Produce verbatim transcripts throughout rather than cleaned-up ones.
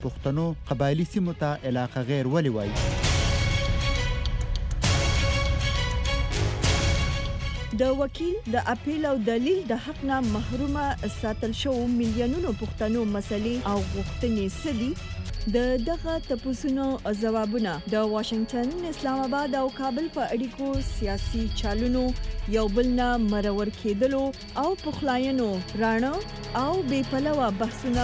پښتنو قبایلی سیمو ته علاقه غیر ولې وایي؟ د وکیل د اپیل او دلیل د حق نه محرومه ساتل شو میلیونونو پښتنو مسلې او غوښتنې سدي د دغه تپوسونو جوابونه د واشنگټن، اسلام آباد او کابل په اړیکو سیاسي چالونو یو بل نه مرور کېدلو او پخلاینو رانه او بې پلوه بحثونه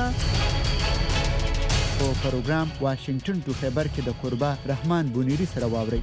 په پروګرام واشنگټن ټو خیبر کې د قربا رحمان بونیری سره واوري.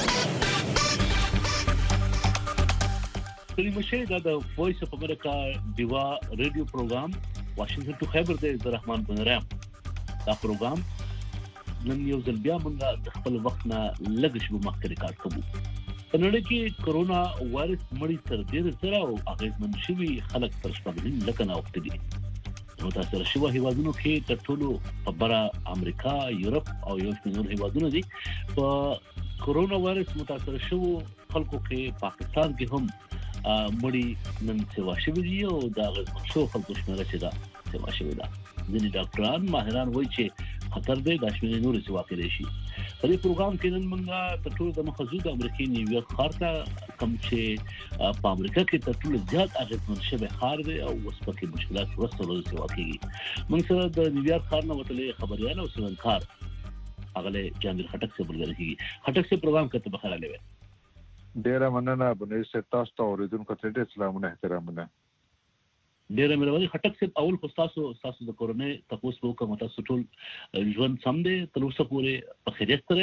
کلمه شي دا د وایس اف امریکا دیوا ریډیو پروګرام واشنگټن ټو خیبر د رحمان بونیری دا پروګرام نن یو ځل بیا موږ د خپل وخت نه لږ شو مخکې ریکارډ کوو. په نړۍ کې کرونا وایرس مړی تر ډیر سره او اغیزمن شوي خلک تر شپږ لکه نه وخت دي. متاثر شوي هیوادونو کې تر ټولو په بره امریکا، یورپ او یو څو نور هیوادونه دي. په کرونا وایرس متاثر شوو خلکو کې پاکستان کې هم مړی نن سیوا شوي دي او دا اغیزمن شو خلکو شمېره چې دا سیوا شوي ده. ځینې ډاکټران ماهران وایي چې خطر دی دا شمېرې نورې سیوا کېدای شي. په دې پروګرام کې نن موږ تر ټولو د مخزو د امریکا نیویارک ښار ته کوم چې په امریکا کې تر ټولو زیات اغیزمن شوی ښار دی او اوس پکې مشکلات ورسته ورځ سیوا کېږي. موږ سره د نیویارک ښار نه وتلې خبريال او سننکار اغله جامل خټک سے بلګر کیږي. خټک سے پروګرام کته بخاله لوي. ډیره مننه بنې سے تاسو ته اوریدونکو ته ډیر سلامونه احترامونه. ډیره مهرباني. خټک سے اول خو تاسو تاسو د کورونه تاسو په کومه تاسو ټول ژوند سم دي تر اوسه پورې په خیریت سره؟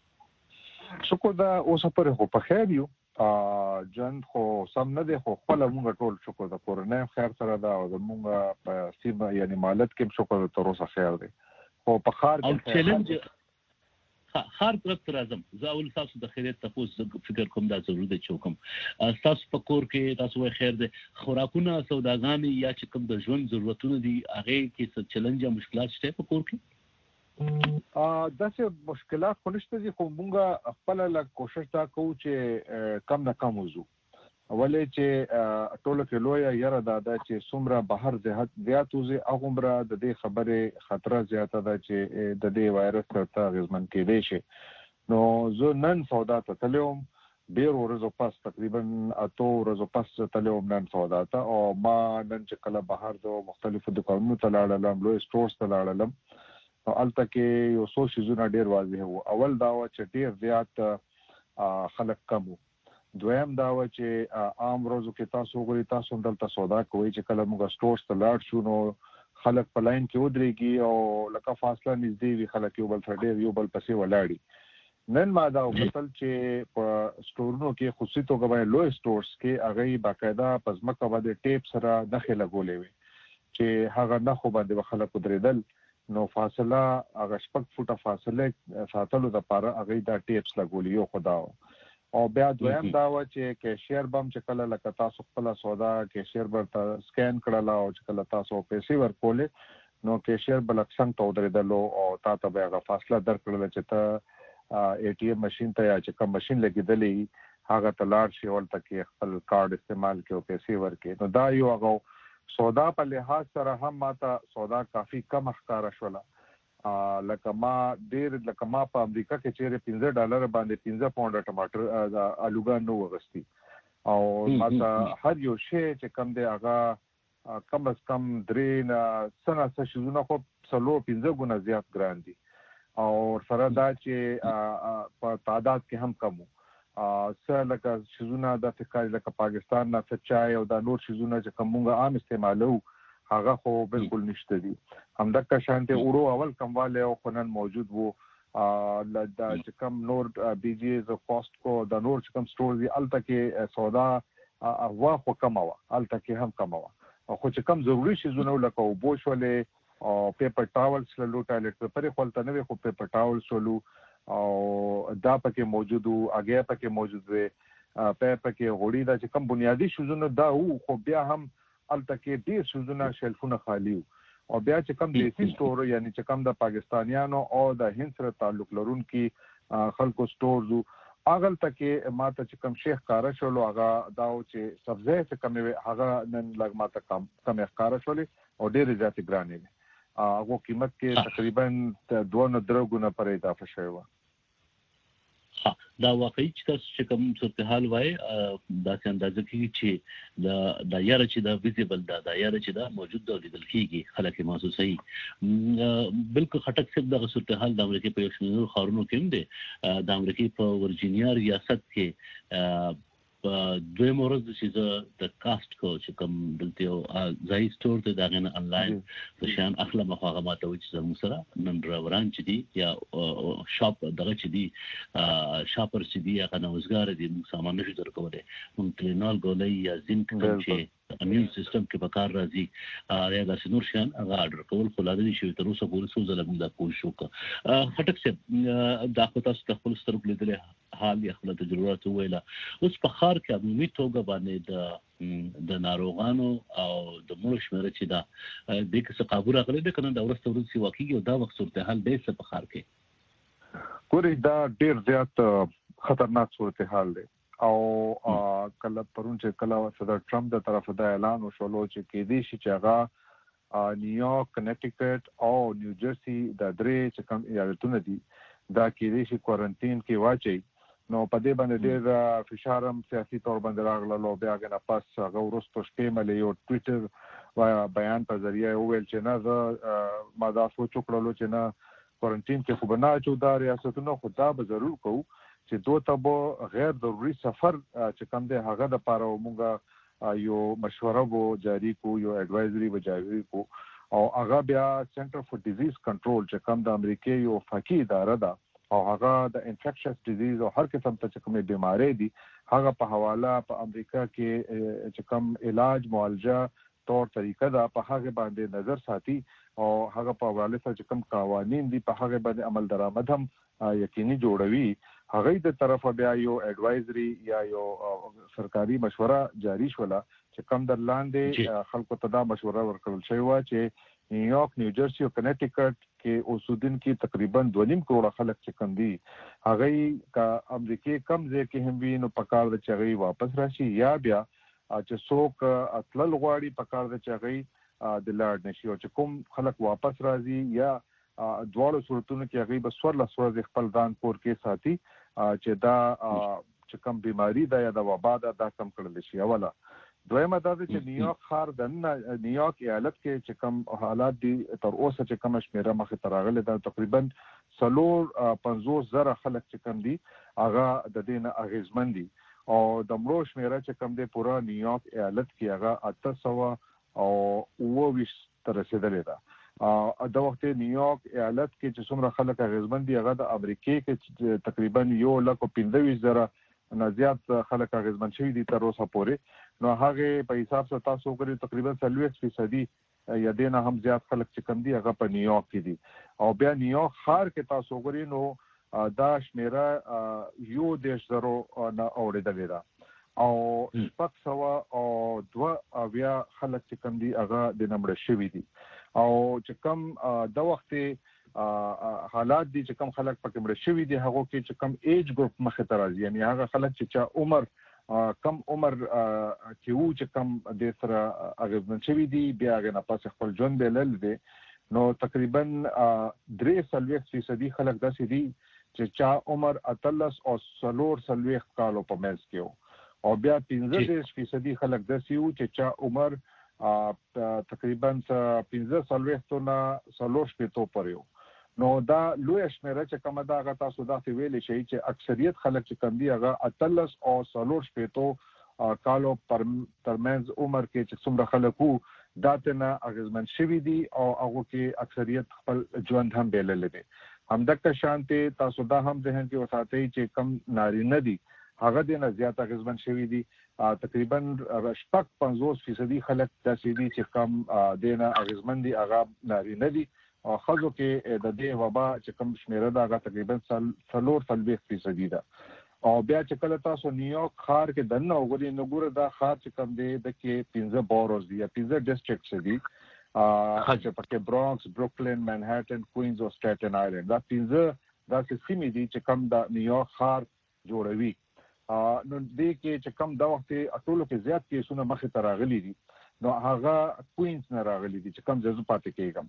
شکر دا اوسه پورې خو په خیر یو. ا جن خو سم نه دی خو خپل موږ ټول شکر د کورونه خیر سره دا او موږ په سیمه یعنی مالت کې شکر تر اوسه خیر دی. خو په خار کې چیلنج خار طرف تر اعظم زاول تاسو د خیریت تاسو فکر کوم دا ضروري دی چې کوم تاسو په کور کې تاسو وای خیر دی خوراکونه سوداګانې یا چې کوم د ژوند ضرورتونه دي هغه کې څه چیلنج یا مشکلات شته په کور کې؟ ا داسې مشکلات خو نشته دي خو موږ خپل لا کوشش تا کوو چې کم نه کم وځو. ولې چې ټولو کې لوی یاره دا چې څومره بهر زیات زیات وځي هغه د دې خبره خطر زیاته ده چې د دې وایرس ته غزمن کېدې شي. نو زه نن سودا ته تلوم ډیر ورځې پس تقریبا اته ورځې پس تلوم نن سودا ته او ما نن چې کله بهر د مختلفو دکانونو ته لاړم لوی سټورز ته لاړم نو الته کې یو څو شیزونه ډیر واضح وو. اول دا و چې ډیر زیات خلک کم وو. دویم دا و چې عام ورځو کې تاسو وګورئ تاسو دلته سودا کوئ چې کله موږ سټورز ته لاړ شو نو خلک په لاین کې ودرېږي او لکه فاصله نږدې وي خلک یو بل سره ډیر یو بل پسې ولاړي. نن ما دا وکتل چې په سټورونو کې خصوصي توګه باندې لوی سټورز کې هغه باقاعده پزماکه باندې ټیپ سره نخې لګولې وي چې هغه نخو باندې خلک ودرېدل نو فاصله هغه شپږ فوټه فاصله ساتلو لپاره هغه دا ټیپس لګولې یو خداو. او بیا دویم دا و چې کیشیر بم چې کله لکه تاسو خپل سودا کیشیر ورته سکین کړل او چې کله تاسو پیسې ورکولې نو کیشیر بل څنګه تو درېدلو او تاسو به هغه فاصله درکړل چې ته ای ټی ایم ماشين ته یا چې کوم ماشين لګیدلې هغه ته لاړ شي ولته کې خپل کارت استعمال کې او پیسې ورکې. نو دا یو هغه سودا په لحاظ سره هم ماته سودا کافي کم ښکارا شوله. لکه ما ډیر لکه ما په امریکا کې چیرې پنځه ډالر باندې پنځه پاونډ ټماټر الوګان نو وغستی او ماته هر یو شی چې کم دی هغه کم از کم درې نه سنه څه شیزونه خو څلور پنځه ګونه زیات ګران دي او سره دا چې په تعداد کې هم کم وو. څه لکه شیزونه د فکر لکه پاکستان نه چای او د نور شیزونه چې کومه عام استعمالو هغه خو بالکل نشته دي. همدغه شانته اورو اول کمواله او قانون موجود وو د چې کم نور بي جي از کاستکو د نور چې کم سٹورز الته کې سودا هوا خو کموا الته کې هم کموا خو چې کم ضروری شیزونه لکه وبو شولې او پیپر ټاولز لولو ټایلټ پیپر خپل نه خو پیپر ټاولز ولو او دا پکې موجود وو اگې پکې موجود وي په پکې غوړي دا چې کم بنیادی شیزونه دا وو خو بیا هم الته کې ډیر شوزونه شلفونه خالی او بیا چې کم دیسی سٹور یعنی چې کم د پاکستانیانو او د هند سره تعلق لرونکي خلکو سٹورز اغل تکي ماته چې کم شیخ کار شولو هغه دا چې سبزی چې کم هغه نن لګ ماته کم کم ښکار شولې او ډیر زیات ګرانې هغه قیمت کې تقریبا دوه نه درې ګونه پر اضافه شوی و. ها دا واقعي چې تاسو چې کوم صورتحال وای دا څنګه اندازه کیږي چې دا د یاره چې دا ویزیبل دا د یاره چې دا موجود دی لیدل کیږي خلک محسوسي بالکل خټک څخه د صورتحال د امریکای په یو شمېر خارونو کې دی د امریکای په ورجینیا ریاست کې په دوی مورز چې د کاست کو چې کوم دلته یو ځای سٹور ته دا غن انلاین په شان اخلا مخاغه ماته و چې زموږ سره نن ډرایوران چې دي یا شاپ دغه چې دي شاپر چې دي هغه نوزګار دي موږ سامان نشو درکولای موږ کلینال ګولای یا زینک کوم چې امین سیستم کې په کار راځي یا د سنور شان هغه اډر کول خو لازمي شي تر اوسه پورې څو ځله موږ دا کوشش وکړو خټک څه دا خو تاسو د خپل سترګو لیدلې حال یا خپل تجربات ویلا اوس په خار کې عمومي توګه باندې د د ناروغانو او د مړو شمېر چې دا د کیسه قابو راغلي د کنه د ورسته ورسې واقعي او دا وخت صورتحال دی څه په خار کې ګوري دا ډیر زیات خطرناک صورتحال دی او کله پرون چې کله صدر ټرمپ د طرف د اعلان وشولو چې کې دي چې هغه نیویارک کنیکټیکټ او نیو جرسي د درې چې کوم ایالتونه دي دا کې دي چې کوارنټین کې واچي نو په دې باندې ډېر فشارم سیاسي تور باندې راغله بیا غنه پاس هغه ورستو شپې ملي یو ټویټر بیان په ذریعہ ویل چې نه ما دا سوچ وکړلو چې نه کوارنټین کې خو بنا چې دا ریاستونو خدا به ضرور کوو چې دوه تبو غیر ضروري سفر چې کوم دی هغه د پاره موږ یو مشوره وو جاری کو یو اډوایزري و جاری کو او هغه بیا سنټر فور ډیزیز کنټرول چې کوم د امریکا یو فقيه اداره ده او هغه د انفیکشس ډیزیز او هر قسم ته کومه بیماری دي هغه په حواله په امریکا کې چې کوم علاج معالجه تور طریقه دا په هغه باندې نظر ساتي او هغه په حواله سره کوم قوانين دي په هغه باندې عمل درآمد هم یقیني جوړوي هغه د طرفه بیا یو اډوایزري یا یو سرکاري مشوره جاری شوله چې کوم در لاندې خلکو ته دا مشوره ورکړل شوی و چې نیویارک نیو جرسي او کنیکټیکټ کې اوسیدونکو تقریبا دوه نیم کروڑ خلک چې کوم دي هغه کا امریکای کم ځای کې هم وینو په کار د چغي واپس راشي یا بیا چې څوک اصل غواړي په کار د چغي د لاړ نشي او چې کوم خلک واپس راځي یا دواړو صورتونو کې هغه به سور له سور خپل ځان کور کې ساتي چې دا چې کوم بیماری دا یا د وبا دا کم کړل شي اوله دویمه دا چې نیویارک ښار د نیویارک ایالت کې چې کوم حالات دي تر اوسه چې کوم شمیره مخې ته راغلي دا تقریبا څلور پنځوس زره خلک چې کوم دي هغه د دې نه اغیزمن دي او د مړو شمیره چې کوم دی پورا نیویارک ایالت کې هغه اته سوه او اووه ویشت ته رسیدلې ده د وخت نیویارک ایالت کې چې څومره خلک اغیزمن دي هغه د امریکای کې تقریبا یو لک او پنځه ویشت زره نه زیات خلک اغیزمن شوي دي تر اوسه پورې نو هغه په حساب سره تاسو وګورئ تقریبا څلوېښت فیصدي یا دینه هم زیات خلک چې کم دي هغه په نیویارک کې دي او بیا نیویارک ښار کې تاسو وګورئ نو دا شمیره یو دیش زرو نه اوریدلې ده او شپږ سوه او دوه اویا خلک چې کم دي هغه د نمړه شوي دي او چې کم د وخت حالات دي چې کم خلک پکې مړ شوي دي هغه کې چې کم ایج ګروپ مخه تر راځي یعنی هغه خلک چې چا عمر کم عمر کې وو چې کم د سره اغیزمن شوي دي بیا هغه نه پاس خپل ژوند بلل دي نو تقریبا درې سلويخ فیصدي خلک داسې دي چې چا عمر اتلس او سلور سلويخ کالو په منځ کې او بیا پنځه فیصدي خلک داسې وو چې چا عمر تقریبا پنځه سلويختو نه سلور شپېتو پورې نو دا لوی شمیره چې کومه دا هغه تاسو داسې ویلی شئ چې اکثریت خلک چې کم دي هغه اتلس او څلور شپېتو کالو ترمنځ عمر کې چې څومره خلک وو دا ترنه اغیزمن شوي دي او هغو کې اکثریت خپل ژوند هم بایللی دی همدغه شانتې تاسو دا هم ذهن کې وساتئ چې کم نارینه دي هغه دینه زیات اغیزمن شوي دي تقریبا شپږ پنځوس فیصدي خلک داسې دي چې کم دینه اغیزمن دي هغه نارینه دي او خزو کې د دې وبا چې کوم شمیره دا هغه تقریبا څلور څلوېښت فیصدي ده او بیا چې کله تاسو نیویارک ښار کې دننه وګورئ نو ګوره دا ښار چې کوم دی د کې پنځه بوروز دي یا پنځه ډسټرکټس دي چې پکې برانکس بروکلین منهټن کوینز او سټیټن آیلند دا پنځه داسې سیمې دي چې کوم د نیویارک ښار جوړوي نو دې کې چې کوم دا وخت ټولو کې زیات کیسونه مخې ته راغلي دي نو هغه کوینز نه راغلي دي چې کوم ځای پاتې کېږم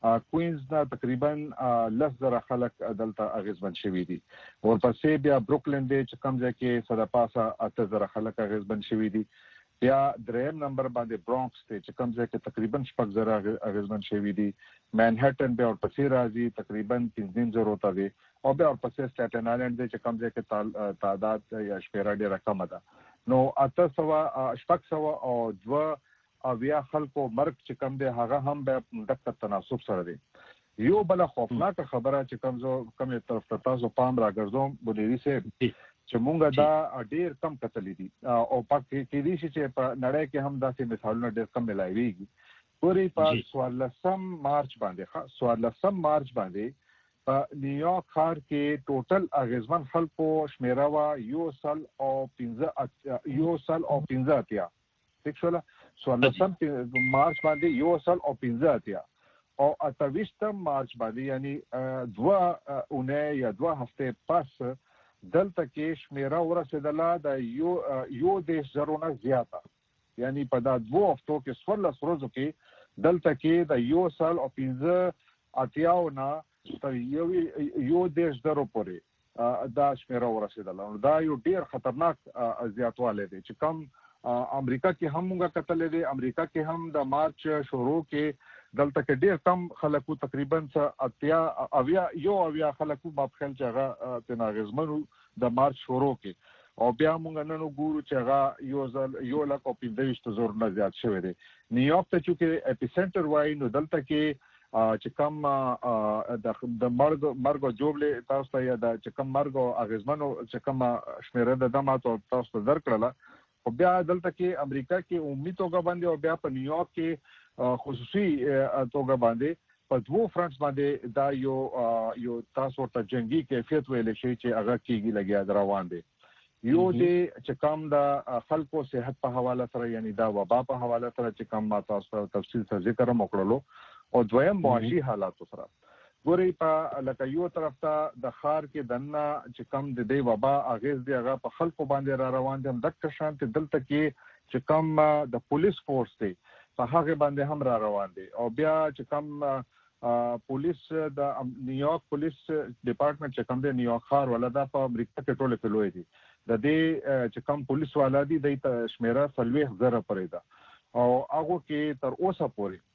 کوینز نه تقریبا لس زره خلک دلته اغیزمن شوي دي ورپسې بیا بروکلین دی چې کوم ځای کې سره پاسه اته زره خلک اغیزمن شوي دي بیا دریم نمبر باندې برونکس دی چې کوم ځای کې تقریبا شپږ زره اغیزمن شوي دي مینهټن بیا ورپسې راځي تقریبا پنځه زره ته دی او بیا ورپسې سټیټن آیلند دی چې کوم ځای کې تعداد یا شمیره ډېره کمه ده نو اته سوه شپږ سوه او دوه اویا خلکو مرګ چې کم دی هغه هم به دغه تناسب سره دی یو بل خوفناک خبره چې کوم زو کومه طرف ته تاسو پام راګرځوم بونیری سه چې مونږه دا ډیر کم کتلې دي او پکې کې دي چې په نړۍ کې هم داسې مثالونه ډیر کم ملایويږي پوری په سوالسم مارچ باندې سوالسم مارچ باندې په نیویارک ښار کې ټوټل اغیزمن خلکو شمیره وا یو سل او پنځه یو سل او پنځه اتیا ټیک سوالسم مارچ باندې یو سل او پنځه اتیا او اتویشتم مارچ باندې یعنی دوه اونۍ یا دوه هفته پس دلته کې شمیره ورسېدله د یو یو دیش زرونه زیاته یعنی په دا دوه هفتو کې څوارلس ورځو کې دلته کې د یو سل او پنځه اتیاو نه تر یو یو دیش زرو پورې دا شمیره ورسېدله دا یو ډیر خطرناک زیاتوالی دی چې کم امریکا کې هم موږ کتلې دي امریکا کې هم د مارچ شروع کې دلته کې ډیر کم خلکو تقریبا اتیا اویا یو اویا خلکو په خپل ځای تناغزمنو د مارچ شروع کې او بیا موږ نن وګورو چې هغه یو ځل یو لک او پنځه زره نه زیات شوی دی نیویارک ته چې اپی سنټر وای نو دلته کې چې کم د مرګ مرګ جوړلې تاسو ته یا د چې کم مرګ او اغیزمنو چې کم شمیره د دماتو تاسو ته درکړله او بیا دلته کې امریکا کې عمومي توګه باندې او بیا په نیویارک کې خصوصي توګه باندې په دوه فرنټس باندې دا یو یو تاسو ته جنگي کیفیت ویل شي چې هغه کېږي لګیا روان دي یو دې چې کوم د خلکو صحت په حواله سره یعنی دا وبا په حواله سره چې کوم ما تاسو تفصیل سره ذکر وکړلو او دویم معاشي حالات سره ګوري په لکه یو طرف ته د خار کې دنه چې کم د دې وبا اغیز دی هغه په خلکو باندې را روان دي دغه شانت دلته کې چې کم د پولیس فورس دی په هغه باندې هم را روان دي او بیا چې کم پولیس د نیویارک پولیس ډپارټمنټ چې کم دی نیویارک ښار ولدا په امریکا کې ټول کې لوی دي د دې چې کم پولیس والا دي د شمیره سلويخ زره پرې ده او هغه کې تر اوسه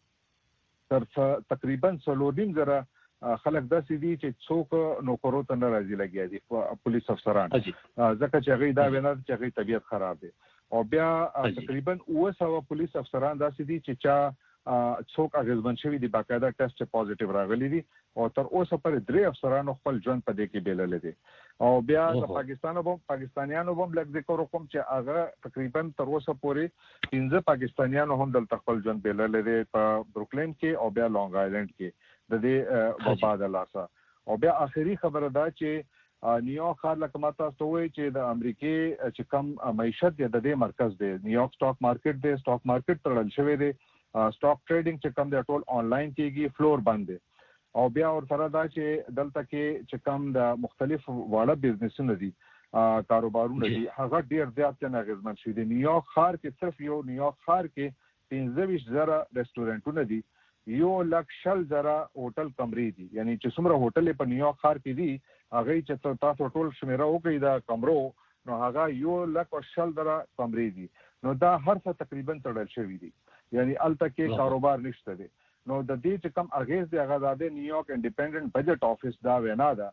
پورې تر تقریبا سلودین زره خلک داسې دي چې څوک نوکرو ته نه راځي لګیا دي پولیس افسران ځکه چې هغه دا وینا چې هغه طبيعت خراب دي او بیا تقریبا اوه سوه پولیس افسران داسې دي چې چا څوک اغیزمن شوی دي باقاعده ټیسټ پوزټیو راغلي دي او تر اوسه پر درې افسرانو خپل ژوند په دې کې بیلل دي او بیا د پاکستان او پاکستانیانو هم لږ ذکر وکم چې هغه تقریبا تر اوسه پورې پنځه پاکستانیانو هم دلته خپل ژوند بیلل دي په بروکلین کې او بیا لونګ آیلند کې د دې وبا د لاسه او بیا اخري خبره دا چې نیویارک ښار لکه ما تاسو ته وایي چې د امریکای چې کم معیشت دی د دې مرکز دی نیویارک سٹاک مارکیټ دی سٹاک مارکیټ تړل شوی دی سٹاک ټریډینګ چې کم دی ټول آنلاین کیږي فلور باندې او بیا ورسره دا چې دلته کې چې کم د مختلف واړه بزنسونه دي کاروبارونه دي هغه ډیر زیات نه اغیزمن شي دی نیویارک ښار کې صرف یو نیویارک ښار کې پنځه ویشت زره ریسټورانټونه دي یو لک شل زره هوټل کمرې دي یعنی چې څومره هوټل په نیویارک ښار کې دي هغه چې تاسو ټول شمیره وکړئ دا کمرو نو هغه یو لک شل زره کمرې دي نو دا هر څه تقریبا تړل شوی دي یعنی الته کې کاروبار نشته دي نو د دې چې کم اغیز دی هغه د نیویارک انډیپندنت بجټ افیس دا وینا ده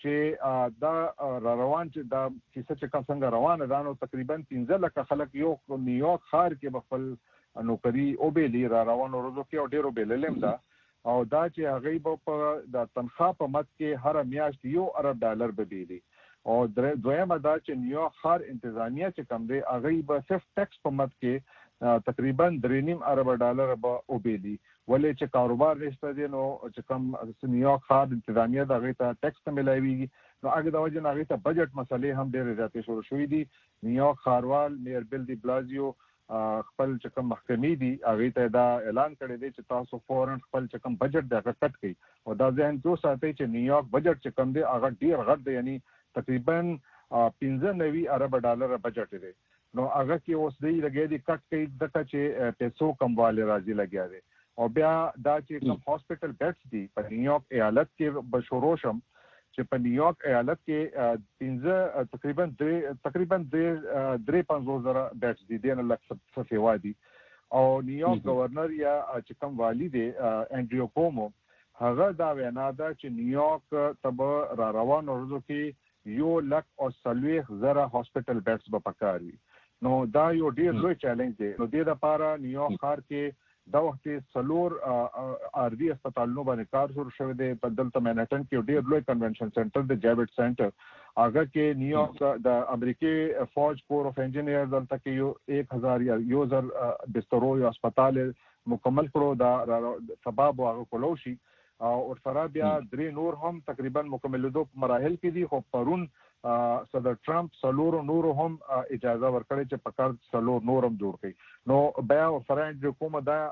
چې دا روان چې دا کیسه چې کوم څنګه روانه ده نو تقریبا پنځه لک خلک یو نیویارک ښار کې خپل نوکری او بیلی را روان ورځو کې او ډیرو بیللم دا او دا چې هغه په د تنخواه په مت کې هر میاشت یو ارب ډالر به بیلی او دویمه دا چې نیویارک ښار انتظامیه چې کم دی هغه به صرف ټیکس په مت کې تقریبا درې نیم ارب ډالر به او بیلی ولې چې کاروبار نشته دی نو چې کم نیویارک ښار انتظامیه دا هغه ته ټیکس ته ملایويږي نو هغه د وجه نه هغه ته بجټ مسلې هم ډېرې زیاتې شروع شوې دي نیویارک ښاروال میر بل دی بلازیو خپل چې کوم محکمې دي هغه ته دا اعلان کړی دی چې تاسو فورن خپل چې کوم بجټ دی هغه کټ کړئ او دا ځین کې ساتي چې نیویارک بجټ چې کوم دی هغه ډیر غټ دی یعنی تقریبا پنځه نوي ارب ډالر بجټ دی نو هغه کې اوس دی لګیا دي کټ کړي دغه چې پیسو کمواله راځي لګیا دی او بیا دا چې کوم هاسپټل بیډز دي په نیویارک ایالت کې بشوروشم چې په نیویارک ایالت کې پنځه تقریبا درې تقریبا درې درې پنځوس زره بیډز دي د لک صفیوا دي او نیویارک گورنر یا چې کوم والی دی انډریو کومو هغه دا وینا ده چې نیویارک تب را روانو ورځو کې یو لک او سلويخ زره هاسپټل بیډز به پکاري نو دا یو ډیر لوی چیلنج دی نو د دې لپاره نیویارک ښار کې دا وخت سلور آر وی هسپتالونو باندې کار شروع شوی دی په دلته مینهټن کې ډیر لوی کنونشن سنټر د جابټ سنټر هغه کې نیویارک د امریکای فوج کور اف انجینیر دلته کې یو एक हज़ार یا یو زر بسترو یو هسپتال مکمل کړو دا سبب هغه کولوشي او سره بیا درې نور هم تقریبا مکملېدو په مراحل کې دي خو پرون صدر ټرمپ سلور نور هم اجازه ورکړي چې پکار سلور نور هم جوړ کړي نو بیا سره د حکومت دا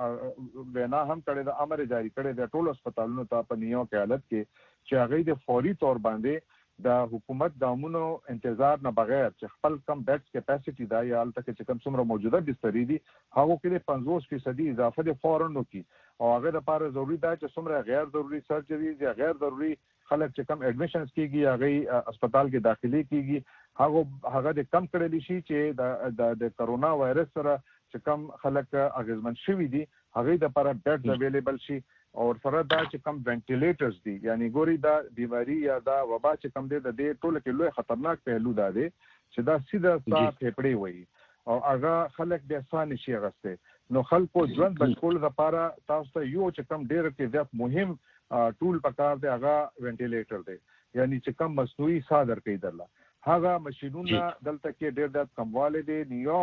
وینا هم کړي د امر جاری کړي د ټولو هسپتالونو ته په نیویارک ایالت کې چې هغه د فوري تور باندې د حکومت دامونو انتظار نه بغیر چې خپل کم بیډز کیپاسټي دا یا الته چې کوم څومره موجوده بسترې دي هغه کې پنځوس فیصد اضافه د فورن وکي او هغه لپاره ضروری ده چې څومره غیر ضروري سرجری یا غیر ضروري خلک چې کم اډمیشنز کیږي هغه هسپتال کې داخلي کیږي هغه هغه د کم کړل شي چې د د کرونا وایرس سره چې کم خلک اغیزمن شوي دي هغه د لپاره بیډز اویلیبل شي او سره دا چې کم وینټیلیټرز دي یعنی ګوري دا بیماری یا دا وبا چې کم دی د دې ټول کې لوی خطرناک پهلو دا دی چې دا سیده ستا پېپړې وي او هغه خلک د اسانه شي غسته نو خلکو ژوند بچول لپاره تاسو ته یو چې کم ډیر کې زیات مهم ټول پکار دی هغه وینټیلیټر دی یعنی چې کم مصنوعي ساه درکې درلا هغه ماشينونه دلته کې ډیر د کمواله دي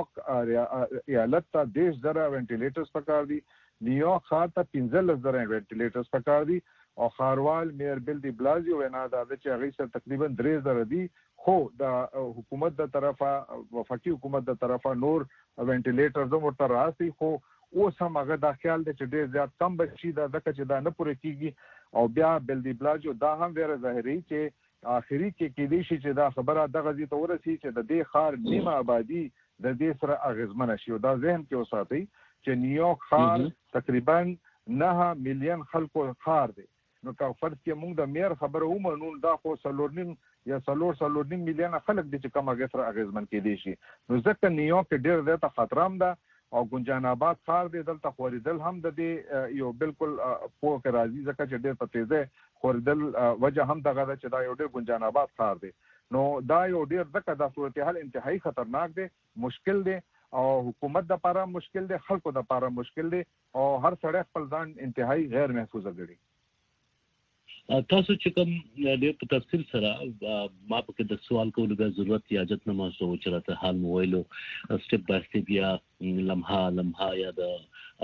نیویارک ایالت ته دیش زره وینټیلیټرز پکار دي نیویارک ښار ته پنځلس زره وینټیلیټرز پکار دي او ښاروال میر بل دی بلازیو وینا دا چې هغه سره تقریبا درې زره دي خو د حکومت د طرفه وفاقي حکومت د طرفه نور وینټیلیټرز هم ورته راځي خو اوس هم هغه دا خیال دی چې ډیر زیات کم بشي دا ځکه چې دا نه پوره کیږي او بیا بل دی بلازیو دا هم ډیر ظاهري چې اخري کې کې دي چې دا خبره دغه دي ته ورسي چې د دې خار نیمه آبادی د دې سره اغیزمن شي او دا ذهن کې وساتي چې نیویارک خار تقریبا نه میلیون خلکو خار دی نو که فرض کې موږ د میر خبره ومنو دا خو سلورنیم یا سلور سلورنیم میلیون خلک دي چې کوم هغه سره اغیزمن کې دي شي نو ځکه نیویارک ډیر زیاته خطر هم ده او ګنجان آباد خار دی دلته خوریدل هم د دې یو بالکل پوه راځي ځکه چې ډیر په تیزه خوریدل وجه هم دغه چې دا یو ډیر ګنجان آباد خار دی نو دا یو ډیر ځکه دا صورتحال انتهایی خطرناک دی مشکل دی او حکومت د لپاره مشکل دی خلکو د لپاره مشکل دی او هر سړی خپل ځان انتهایی غیر محفوظ ګڼي تاسو چې کوم ډېر په تفصیل سره ما په د سوال کولو د ضرورت یا حاجت نه محسوس چې راته حال مو ویلو سټپ بای سټپ یا لمحه لمحه یا د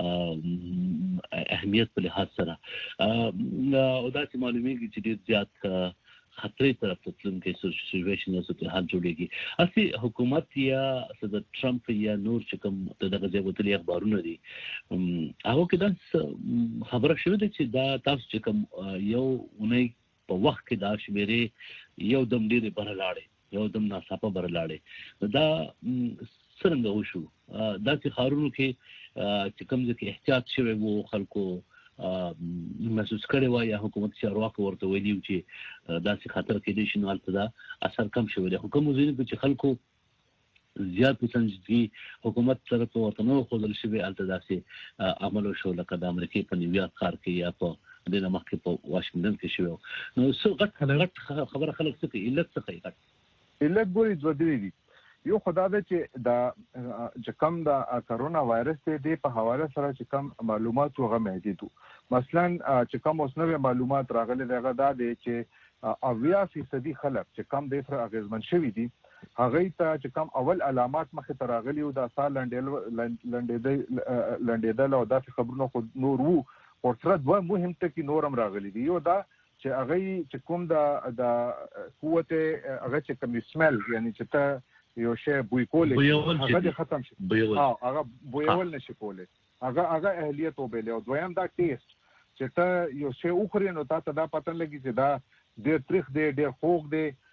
اهمیت په لحاظ سره او دا چې معلومیږي چې ډېر زیات خطرې طرف ته تلونکی سچویشن یا صورتحال جوړېږي اصلي حکومت یا صدر ټرمپ یا نور چې کوم دغه ځای وتلي اخبارونه دي هغه کې دا خبره شوې ده چې دا تاسو چې کوم یو اونۍ په وخت کې دا شمیرې یو دم ډېرې بره لاړې یو دم ناڅاپه بره لاړې دا څرنګه وشو داسې ښارونو کې چې کوم ځای کې احتیاط شوی وو خلکو محسوس کړی وای یا حکومت چارواکو ورته ویلي و چې داسې خطر کېدی شي نو هلته دا اثر کم شوی دی خو کومو ځایونو کې چې خلکو زیات په سنجیدګي حکومت طرف ته ورته نه وښودل شوی هلته داسې عمل وشو لکه د امریکې په نیویارک ښار کې یا په دې نه مخکې په واشنګټن کې شوی نو څه غټ غټ خبره خلک څه کوي علت څه کوي غټ علت ګوري دوه درې دي یو خدا ده چې دا چې کم د کرونا وایرس دی په حواله سره چې کم معلومات هغه محدود مثلا چې کم اوسنوي معلومات راغلي دغه دا دی چې اویا فیصدي خلک چې کم د سره اغیزمن شوی دي هغه ته چې کم اول علامات مخه ته راغلي او دا سال لنډېدل لنډېدل او دا خبرونه خو نور وو ورسره دوه مهم ټکي نورم راغلي دي یو دا چې هغه چې کوم د د قوت هغه چې کوم سمل یعنی چې ته یو شی بوی کولې هغه ختم شي ها هغه بویول نشي کولای هغه هغه اهلیت وبېل او دویم دا ټیسټ چې ته یو شی وخورې نو تا ته دا پته لګي چې دا ډېر تریخ دی ډېر خوږ دی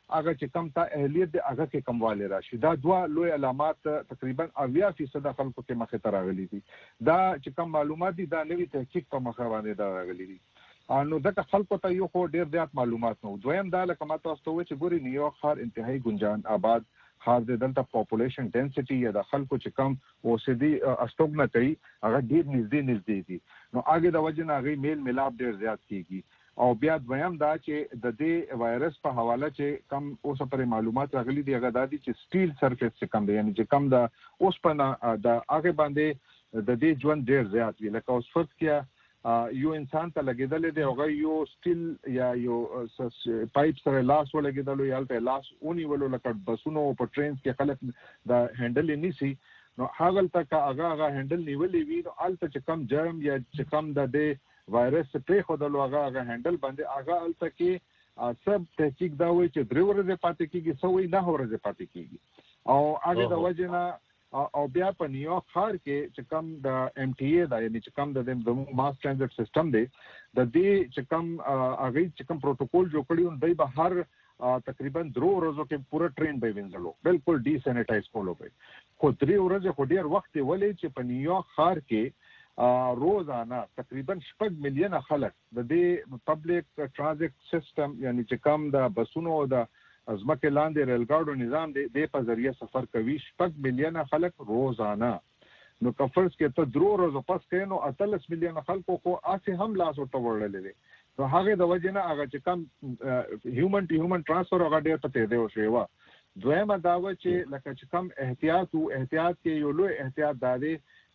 هغه چې کم تا اهلیت دی هغه کې کمواله راشي. دا دوه لوی علامات تقریبا اویا فیصد خلکو کې مخه ته راغلي دي. دا چې کم معلومات دي دا نوی تحقیق په مخه باندې دا راغلي دي. نو ځکه خلکو ته یو خو ډیر زیات معلومات نو. دویم دا لکه ما تاسو ته وایي چې ګوري نیویارک ښار انتهایی ګنجان آباد ښار دی. دلته پاپولیشن ډنسټي یا د خلکو چې کم اوسېدي استوګنه کوي هغه ډیر نږدې نږدې دي. نو هغه د وجه نه هغه میل ملاپ ډیر زیات کیږي. او بیا دویم دا چې د دې وایرس په حواله چې کم اوس پرې معلومات راغلي دي هغه دا دي چې سټیل سرفیس چې کم دی یعنی چې کم د اوس په د هغه باندې د دې ژوند ډیر زیات وي. لکه اوس فرض کړه یو انسان ته لګیدل دی هغه یو سټیل یا یو پایپ سره لاس ولګیدل یا ته لاس اونې ولو لکه بسونو په ټرینز کې خلک د هندل نیسی نو هغه تک هغه هغه هندل نیولې وي نو الته چې کم جرم یا چې کم د دې وایرس په خودلو هغه هغه هندل باندې هغه الته کې سب تحقیق دا وایي چې درې ورځې پاتې کیږي سوې نه ورځې پاتې کیږي. او هغه د وجنه او بیا په نیویارک ښار کې چې کم د ایم ټي اي دا یعنی چې کم د د ماس ټرانزیټ سیستم دی د دې چې کم هغه چې کم پروتوکول جوړ کړی دی به هر تقریبا درو ورځو کې پوره ټرین به وینځلو بالکل ډي سینیټایز کولو به. خو درې ورځې خو ډیر وخت ولې چې په نیویارک ښار کې روزانه تقریبا شپږ میلیونه خلک د دې پبلک ټرانزیټ سیستم یعنی چې کم د بسونو د ازمکه لاندې ریل ګاډو نظام دی د په ذریعہ سفر کوي شپږ میلیونه خلک روزانه. نو کفرز کې ته درو ورځې پس کینو اتلس میلیونه خلکو خو اسه هم لاس ورته وړلې دي. نو هغه د وجه نه هغه چې کم هیومن ټو هیومن ټرانسفر هغه ډیر پته دی او شیوا. دویمه دا و چې لکه چې کم احتیاط او احتیاط کې یو لوی احتیاط دادی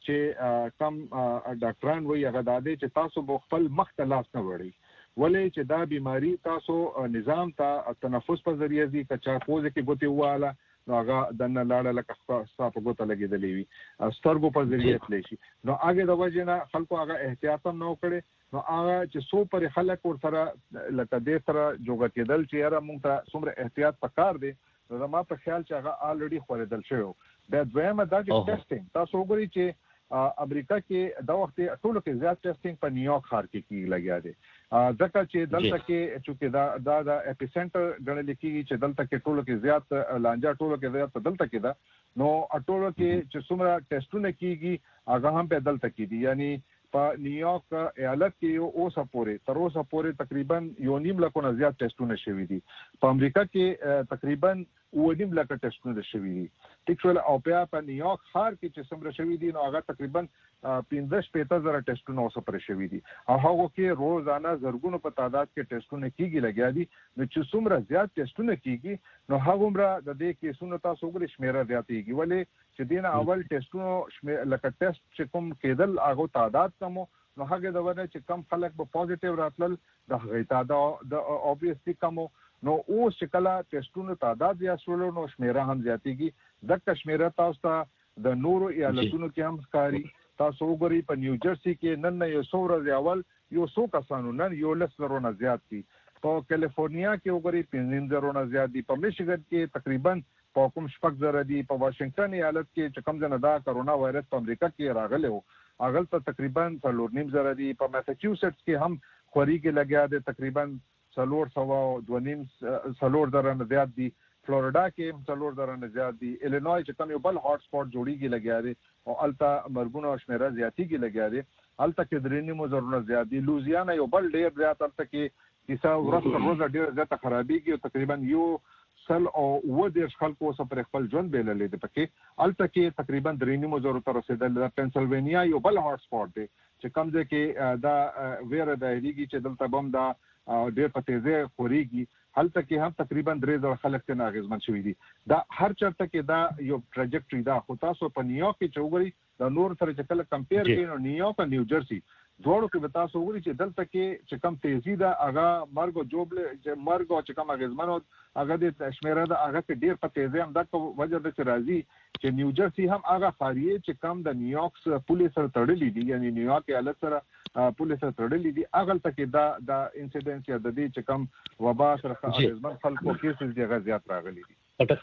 چې کم ډاکټران وایي هغه دادی چې تاسو به خپل مخ ته لاس نه وړئ ولې چې دا بیماری تاسو نظام ته تنفس په ذریعہ دي کچا پوزه کې ګوتې واله نو هغه دنه لاړه لکه صاف ګوته لګېدلې وي سترګو په ذریعہ تللی شي. نو هغه د وجه نه خلکو هغه احتیاط هم نه وکړي. نو هغه چې سو پر خلک ور سره لکه دې سره جوړ کېدل چې یاره موږ ته څومره احتیاط پکار دی نو ما په خیال چې هغه الریډي خوړېدل شوی. بیا دویمه دا چې ټیسټینګ تاسو وګورئ چې امریکا کې دا وخت ټولو کې زیات ټیسټینګ په نیویارک ښار کې کیږي لګیا دی ځکه چې دلته کې چې دا دا د اپی سنټر ګڼل کېږي چې دلته کې ټولو کې زیات لانجا ټولو کې زیات دلته کې دا نو ټولو کې چې څومره ټیسټونه کیږي هغه هم په دلته کې دي. یعنی په نیویارک ایالت کې یو اوسه پورې تر اوسه پورې تقریبا یو نیم لکه نه زیات ټیسټونه شوي دي. په امریکا کې تقریبا و نیم لکه ټیسټونه شوي دي. ټیک شول او بیا په نیویارک ښار کې چې څومره شوي دي نو هغه تقریبا پنځه شپېته زره ټیسټونه اوسه پرې شوي دي او هغه کې روزانه زرګونو په تعداد کې ټیسټونه کیږي لګیا دي. نو چې څومره زیات ټیسټونه کیږي نو هغه عمره د دې کیسونو تاسو وګورئ شمیره زیاتېږي ولې چې دینه اول ټیسټونو لکه ټیسټ چې کوم کېدل هغه تعداد کمو نو هغه د وجه چې کم خلک به پوزټیو راتلل د هغه تعداد د اوبویسلی کمو. نو اوس چې کله ټیسټونو تعداد زیات شول نو شمیره هم زیاتېږي. دغه شمیره تاسو ته د نورو ایالتونو کې هم ښکاري. تاسو وګورئ په نیو جرسي کې نن یو څو ورځې اول یو څو کسانو نن یو لس زره نه زیات دي. په کیلیفورنیا کې وګورئ پنځه زره نه زیات دي. په میشیګن کې تقریبا په کوم شپږ زره دي. په واشنگټن ایالت کې چې کوم ځنه دا کرونا وایرس په امریکا کې راغلی و هغه ته تقریبا څلور نیم زره دي. په میساچوسټس کې هم خوريږي لګیا دي تقریبا څلور سوه دوه نیم څلور زره نه زیات دي. فلوریدا کې څلور زره نه زیات دي. الینوای چې کوم یو بل هاټ سپاټ جوړیږي لګیا دي او الته مرګونو شمیره زیاتیږي لګیا دي. الته کې درې نیم زره نه زیات دي. لوزیانا یو بل ډیر زیات الته کې کیسه ورځ تر ورځې ډیر زیات خرابېږي او تقریبا یو سل او و ډیر خلکو سره پر خپل ژوند بیللې دي. پکې الته کې تقریبا درې نیم زره تر رسیدل. پنسلوانیا یو بل هاټ سپاټ دی چې کوم ځای کې دا ویره د هریږي چې دلته بم دا ډیر په تیزه خوريږي. هلته کې هم تقریبا درې زره خلک ته ناغزمن شوي دي. دا هر چرته کې دا یو پروجیکټ دا خو تاسو په نیویارک کې چوغري د نور سره چې کله کمپیر کړئ نو نیویارک او نیو جرسي دوړو کې به تاسو وګورئ چې دلته کې چې کم تیزی دا هغه مرګ او جوبل چې مرګ او چې کم غزمنو هغه د شمیره دا هغه کې ډیر په تیزی هم د وجه د راځي چې نیو جرسي هم هغه خاریه چې کم د نیویارک پولیس سره تړلې دي یعنی نیویارک ایالت سره پولیس سره تړلې دي هغه تل کې دا د انسیډنټ یا د دې چې کم وبا سره غزمن خلکو کیسز دی هغه زیات راغلي دي.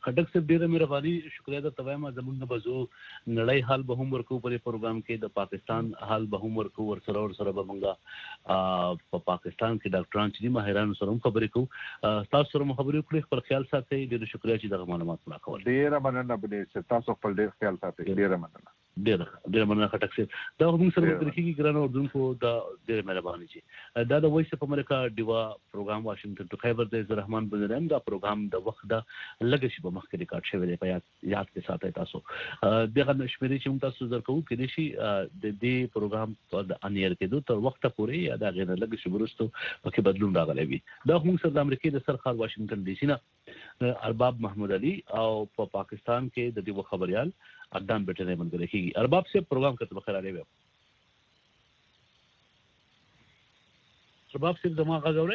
خټک صاحب ډیره مهرباني شکریہ درته وایم. زموږ نه بزو نړۍ حال به هم ورکو په پروګرام کې، د پاکستان حال به هم ورکو، ورسره ورسره به موږ په پاکستان کې ډاکټران چې ماهرانو سره هم خبرې کوو. تاسو سره خبرې وکړې، خپل خیال ساتئ. ډیره شکریہ چې دغه معلومات راکول. ډیره مننه بنې تاسو خپل ډیر خیال ساتئ. ډیره مننه. ډیره ډیره مننه خټک صاحب. دا هم سره ملګری کیږي ګرانو اردوونکو، دا ډیره مهرباني چې دا د وایس اف امریکا ډیوا پروګرام واشنگټن ټو خیبر د عبد الرحمن بنرام دا پروګرام د وخت د لږ شي په مخ کې ریکارډ شوی دی. په یاد یاد کې ساتي تاسو دغه نشمري چې موږ تاسو درکو کې شي د دې پروګرام د انیر کې دوه تر وخت پورې یا دا غیر لږ شي ورستو پکې بدلون راغلی وي. دا هم سره د امریکای د سرخار واشنگټن ډي سي نه ارباب محمود علي او په پاکستان کې د دې خبريال عدنان بیٹنے منګل کیږي. ارباب سے پروګرام کته بخیر علی وي. ارباب سے زما غوړې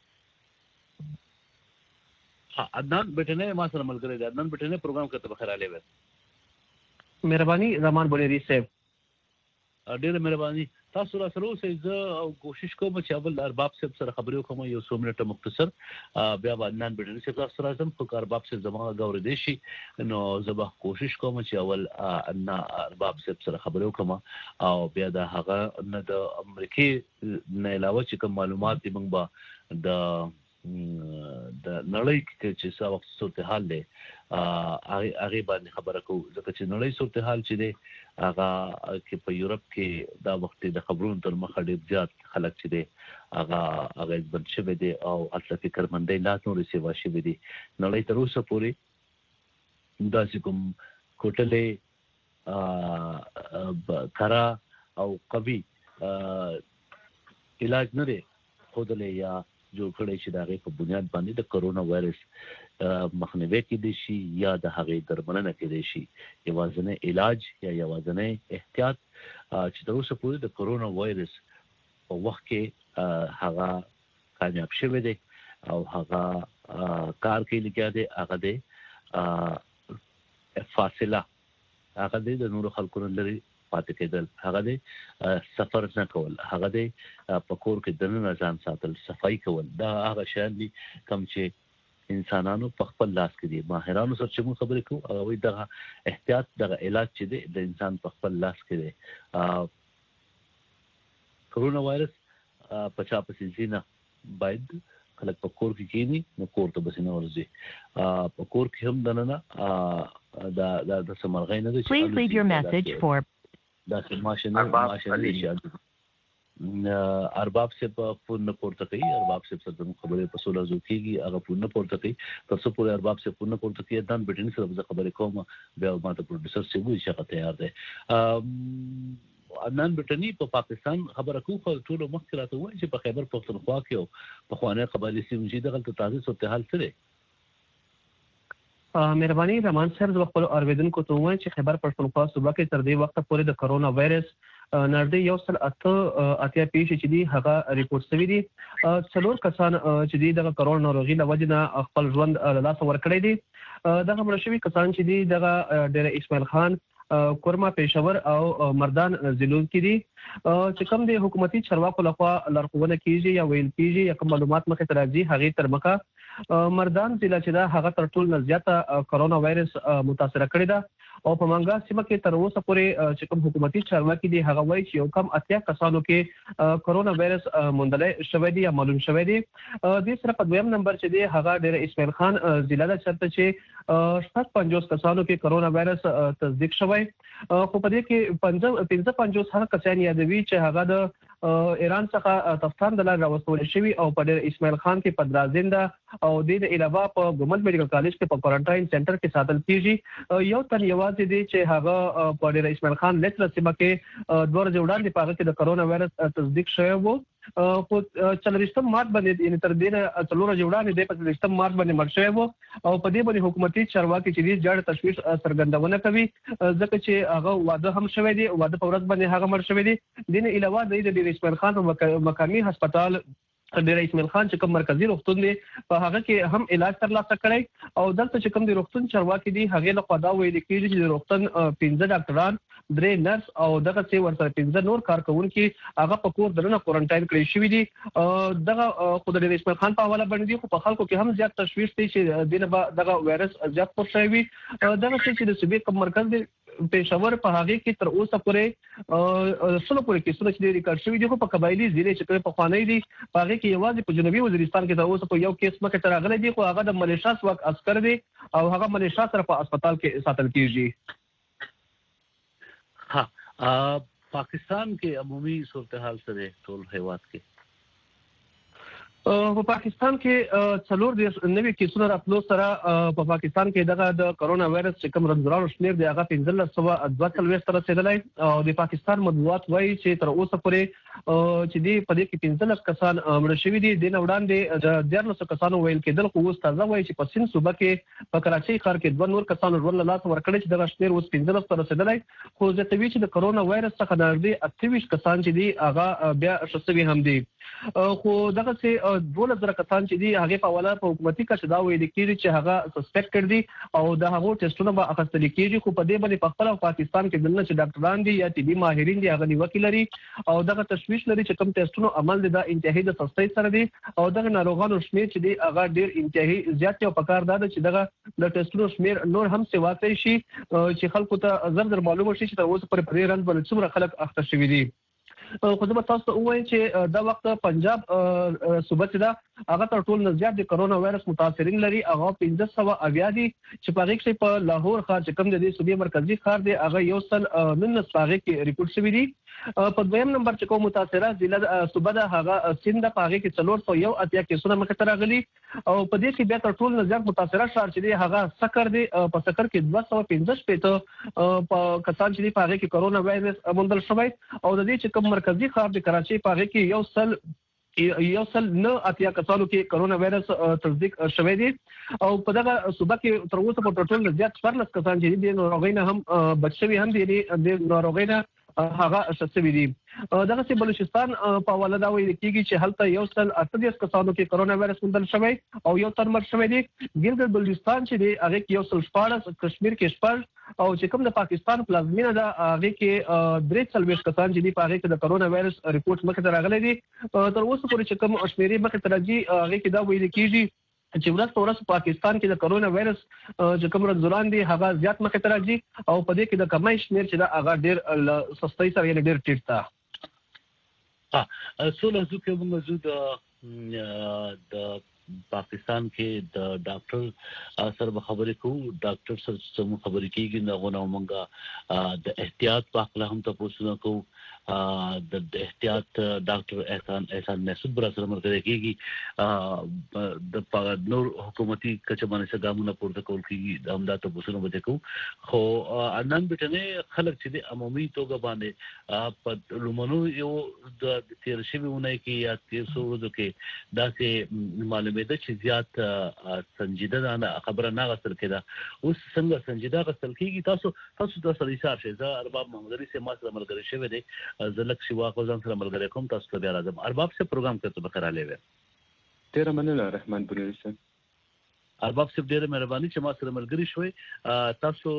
ها عدنان بیٹنے ما سره ملګری دی. عدنان بیٹنے پروګرام کته بخیر علی وي. مهرباني رحمان بونيري صاحب. ډیره مهرباني. تاسو را سره اوسئ. زه کوشش کوم چې اول ارباب صاحب سره خبرې وکم یو څو منټه مختصر، بیا به عدنان بیٹنے صاحب تاسو سره زم خو ارباب صاحب زما غوړې دی شي نو زه به کوشش کوم چې اول ان ارباب صاحب سره خبرې وکم او بیا د هغه نه د امریکای نه علاوه چې کوم معلومات دی موږ به د د نړۍ کې چې څه وخت صورتحال دی هغه باندې خبره کوو، ځکه چې نړۍ صورتحال چې دی هغه کې په یورپ کې دا وخت د خبرونو تر مخه ډېر زیات خلک چې دی هغه هغه بند شوی دی او اصل فکر مندۍ لا نورې سیوا شوی دی. نړۍ تر اوسه پورې داسې کوم کوټلې کرا او قوي علاج نه دی ښودلی یا جوړ کړی چې د هغې په بنیاد باندې د کرونا وایرس مخنیوی کېدی شي یا د هغې درملنه کېدی شي. یوازینی علاج یا یوازینی احتیاط چې تر اوسه پورې د کرونا وایرس په وخت کې هغه کامیاب شوی دی او هغه کار کوي لګیا دی هغه دی فاصله، هغه دی د نورو خلکو نه لرې پاتې کېدل، هغه دی سفر نه کول، هغه دی په کور کې دننه ځان ساتل، صفایي کول. دا هغه شیان دي کوم چې انسانانو په خپل لاس کې دي. ماهرانو سره چې موږ خبرې کوو هغه وایي دغه احتیاط دغه علاج چې دی د انسان په خپل لاس کې دی. کرونا وایرس په چا پسې ځي نه، باید خلک په کور کې کېني نو کور ته بسې نه ورځي. په کور کې هم دننه دا دا د سمرغۍ نه دی Please leave your message for دا چې ماشینه ماشینه شي. ارباب سے په فون نه پورته کوي. ارباب سے سره خبرې په سوله زو کېږي هغه فون نه پورته کوي. تاسو پورې ارباب سے فون نه پورته کوي. دان بیٹن سره زه خبرې کوم بیا ما ته پروډوسر سی وایي چې تیار دی. عدنان بیٹنی په پاکستان خبره کوو خو ټول مخکې راته وایي چې په خیبر پختونخوا کې او په خوانه قبایلی سیمې چې دغه تازه صورتحال څه دی. مهرباني رحمان صاحب زه خپل اوریدونکو ته وایم چې خیبر پختونخوا صوبه کې تر دې وخت پورې د کرونا وایرس نړۍ یو سل اته اتیا پیښې چې دي هغه ریپورت شوي دي. څلور کسان چې دي دغه کرونا ناروغي له وجې نه خپل ژوند له لاسه ورکړی دي. دغه مړه شوي کسان چې دي دغه ډېر اسماعیل خان کورما پېښور او مردان ضلعو کې دي چې کوم د حکومتي چارواکو لخوا لارښوونه کېږي یا ویل کېږي یا کوم معلومات مخې ته راځي هغې تر مخه مردان ضلع چې ده هغه تر ټولو نه زیاته کرونا وایرس متاثره کړې ده او په منګا سیمه کې تر اوسه پورې چې کوم حکومتي چارواکي دي هغه وایي چې یو کم اتیا کسانو کې کرونا وایرس موندلی شوی دی یا معلوم شوی دی. دې سره په دویم نمبر چې دی هغه ډېر اسماعیل خان ضلع ده چېرته چې شپږ پنځوس کسانو کې کرونا وایرس تصدیق شوی. خو په دې کې پنځه پنځه پنځوس هغه کسان یادوي چې هغه د ایران څخه تفتان د لارې راوستل شوي او په ډېر اسماعیل خان کې په درازنده او دې د علاوه په ګومل میډیکل کالج کې په کوارنټاین سنټر کې ساتل کېږي. یو تن یوازې دی چې هغه په ډېر اسماعیل خان لچره سیمه کې دوه ورځې وړاندې په هغه کې د کرونا وایرس تصدیق شوی و. خو څلوېښتم مارچ باندې یعنې تر دې نه څلور ورځې وړاندې دی په څلوېښتم مارچ باندې مړ شوی و او په دې باندې حکومتي چارواکي چې دي جاړ تشویش څرګندونه کوي ځکه چې هغه واده هم شوی دی، واده په ورځ باندې هغه مړ شوی دی. دې نه علاوه د اسماعیل خان په مقامي هسپتال د رئیس مل خان چې کوم مرکزی روغتون دی په هغه کې هم علاج ترلاسه کړی او دلته چې کوم د روغتون چارواکي دي هغه له خوا دا ویل کېږي چې د روغتون پنځه ډاکټران درې نرس او دغه څه ورسره پنځه نور کارکونکي هغه په کور دننه کوارنټاین کړی شوی دي دغه خو د رئیس مل خان په حواله باندې دي خو په خلکو کې هم زیات تشویش دی چې دینه به دغه وایرس زیات خور شوی وي دغه څه چې د صوبې کوم مرکز دی پېښور په هغه کې تر اوسه پورې سلو پورې کیسونه چې ریکارډ شوي دي خو په قبایلی ضلع چې په خوانی دي په هغه کې یوازې په جنوبي وزیرستان کې تر اوسه په یو کیس مکه تر راغلی دی خو هغه د ملیشیا څوک عسكر دي او هغه ملیشیا سره په هسپتال کې ساتل کیږي. ها پاکستان کې عمومي صورتحال سره ټول هیواد کې په پاکستان کې څلور د نوي کیسونو راتلو سره په پاکستان کې دغه د کرونا وایرس چې کوم رنځورانو شمیر دی هغه پنځلس سوه دوه څلوېښت ته رسېدلی او د پاکستان مطبوعات وایي چې تر اوسه پورې چې دی په دې کې پنځلس کسان مړه شوي دي د نه وړاندې د دیارلسو کسانو ویل کېدل خو اوس تازه وایي چې په سیند صوبه کې په کراچۍ ښار کې دوه نور کسانو ژوند له لاسه ورکړی چې دغه شمېر اوس پنځلس ته رسېدلی خو زیاتوي چې د کرونا وایرس څخه نږدې اته ویشت کسان چې دي هغه بیا ښه سوي هم دي خو دغسې دولس زره کسان چې دي هغې په حواله په حکومتي کچه دا ویل کېږي چې هغه سسپیکټډ دي او د هغو ټیسټونه به اخیستل کېږي خو په دې باندې په خپله پاکستان کې دننه چې ډاکټران دي یا طبي ماهرین دي هغه نیوکې لري او دغه تشویش لري چې کوم ټیسټونو عمل دی دا انتهایي د سستۍ سره دی او دغه ناروغانو شمېر چې دی هغه ډېر انتهایي زیات دی او پکار دا ده چې دغه د ټیسټونو شمېر نور هم سواتی شي چې خلکو ته زر زر معلومه شي چې تر اوسه پورې په دې رنځ باندې څومره خلک اخته شوي دي. خو زه به تاسو ته ووایم چې دا وخت پنجاب صوبه چې ده هغه تر ټولو نه زیات د کرونا وایرس متاثرین لري هغه پنځه سوه اویا دي چې په هغې کښې په لاهور ښار چې کوم د دې صوبې مرکزي ښار دی هغه یو سل نولس په هغې کې ریپورټ شوي دي. په دویم نمبر چې کوم متاثره ضلع صوبه ده هغه سیند ده په هغې کې څلور سوه یو اتیا کیسونه مخې ته راغلي او په دې کې بیا تر ټولو نه زیات متاثره ښار چې دی هغه سکر دی په سکر کې دوه سوه پنځه شپېته کسان چې دي په هغې کې کرونا وایرس موندل شوی او د دې چې کوم مرکزي ښار د کراچۍ په هغې کې یو سل یو سل نه اتیا کسانو کې کرونا وایرس تصدیق شوی دی او په دغه صوبه کې تر اوسه په ټول زیات څوارلس کسان چې دي د ناروغۍ نه هم بچ شوي هم دي د ناروغۍ نه هغه ښه شوي دي. دغسې بلوچستان په حواله دا ویل کېږي چې هلته یو سل اته دېرش کسانو کې کرونا وایرس موندل شوی او یو تن مړ شوی دی. ګلګت بلوچستان چې دی هغې کې یو سل شپاړس کشمیر کې شپږ او چې کوم د پاکستان پلازمینه ده هغې کې درې څلوېښت کسان چې دي په هغې کې د کرونا وایرس ریپورټ مخې ته راغلی دی. تر اوسه پورې چې کوم شمېرې مخې ته راځي هغې کې دا ویل کېږي چې ورځ په ورځ پاکستان کې د کرونا وایرس چې کوم رنځوران دي هغه زیات مخې ته راځي او په دې کې د کمۍ شمېر چې ده هغه ډېر له سستۍ سره یعنې ډېر ټیټ ده. څو لحظو کې موږ زه د پاکستان کې د ډاکټر سره به خبرې کوو ډاکټر سره چې موږ خبرې کېږي نو هغو نه موږ د احتیاط په هکله هم تپوسونه کوو د احتیاط ډاکټر احسان احسان محسود به راسره ملګری کېږي د نور حکومتي کچه باندې څه ګامونه پورته کول کېږي همدا تپوسونه به کوو خو نن بټنې خلک چې د عمومي توګه باندې په لومړنیو یو د تېر شوي اونۍ کې یا تېر څو ورځو کې داسې معلومېده چې زیات سنجیده ده خبره نه اخیستل کېده اوس څنګه سنجیده اخیستل کېږي تاسو تاسو دا سره حساب شئ زه ارباب محمد علي صاحب ما سره ملګری شوی دی زه لږ شېبه خو ځان سره ملګری کوم تاسو ته بیا راځم ارباب صاحب پروګرام کې ته بخیر راغلی وی ډېره مننه رحمان بنوري صاحب ارباب صاحب ډېره مهرباني چې ما سره ملګري شوئ تاسو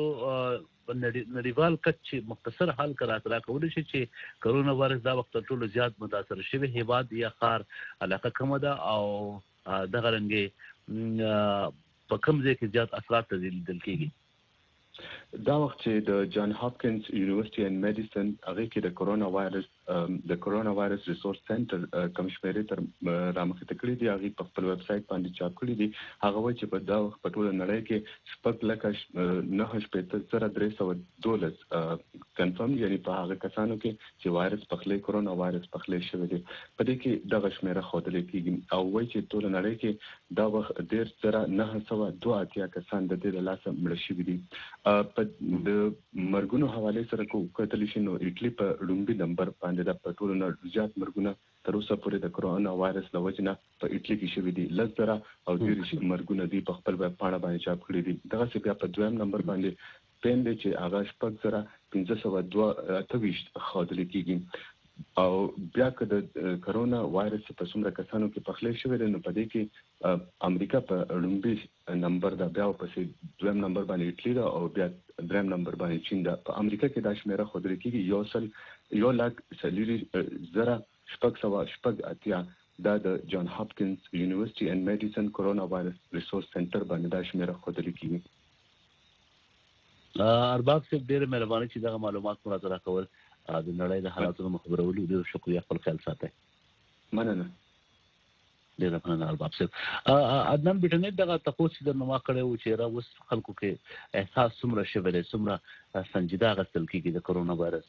نړیوال کچ چې مختصر حال کرات را کولی شي چې کرونا وایرس دا وخت تر ټولو زیات متاثر شوی هیواد یا ښار علاقه کومه ده او دغه رنګې په کوم ځای کې زیات اثرات لیدل کېږي دا وخت چې د جان هاپکنز یونیورسيټي ان میډیسن هغه کې د کرونا وایرس د کرونا وایرس ریسورس سنټر کوم شمیرې تر رامخته کړی دی هغه په خپل ویب سټ باندې چاپ کړی دی هغه وایي چې په دا وخت په ټوله نړۍ کې شپږ لکه نه شپږ زره درې سوه دولس کنفرم یعنی په هغه کسانو کې چې وایرس پخلی کرونا وایرس پخلی شوی دی په دې کې دغه شمیره ښودل کېږي او وایي چې ټوله نړۍ کې دا وخت ډېر زره نه سوه دوه اتیا کسان د دې له لاسه مړه شوي دي. په د مرګونو حواله سره کو کتل شي نو اټلی په لومړي نمبر باندې د پټولو نه زیات مرګونه تر اوسه پورې د کرونا وایرس له وجې نه په اټلی کې شوي دي لس زره او ډېر مرګونه دي په خپل ویب پاڼه باندې چاپ کړي دي. دغسې بیا په دویم نمبر باندې سپین دی چې هغه شپږ زره پنځه سوه دوه اته ویشت ښودل کېږي. او بیا که د کرونا وایرس په څومره کسانو کې پخلی شوی دی نو په دې کې امریکا په لومړي نمبر دا بیا پسې دویم نمبر باندې ایټلی دا او بیا دریم نمبر باندې چین دا په امریکا کې دا شمیره ښودل کېږي یو سل یو لاک څلور زره شپږ سوه شپږ اتیا دا د جان هاپکنز یونیورسيټي اینڈ میډیسن کرونا وایرس ریسورس سنټر باندې دا شمیره ښودل کېږي. ارباب صاحب ډېر مهرباني چې دا معلومات مراجعه کول د نړۍ د حالاتو مخبرولو ډېر شکریه خپل خیال ساتئ. مننه. ډېر مننه ارباب صاحب. عدنان بیٹنې دغه تاسو د نوما کړه و چې را وس خلکو کې احساس څومره شوی دی څومره سنجیده غسل کېږي د کرونا وایرس.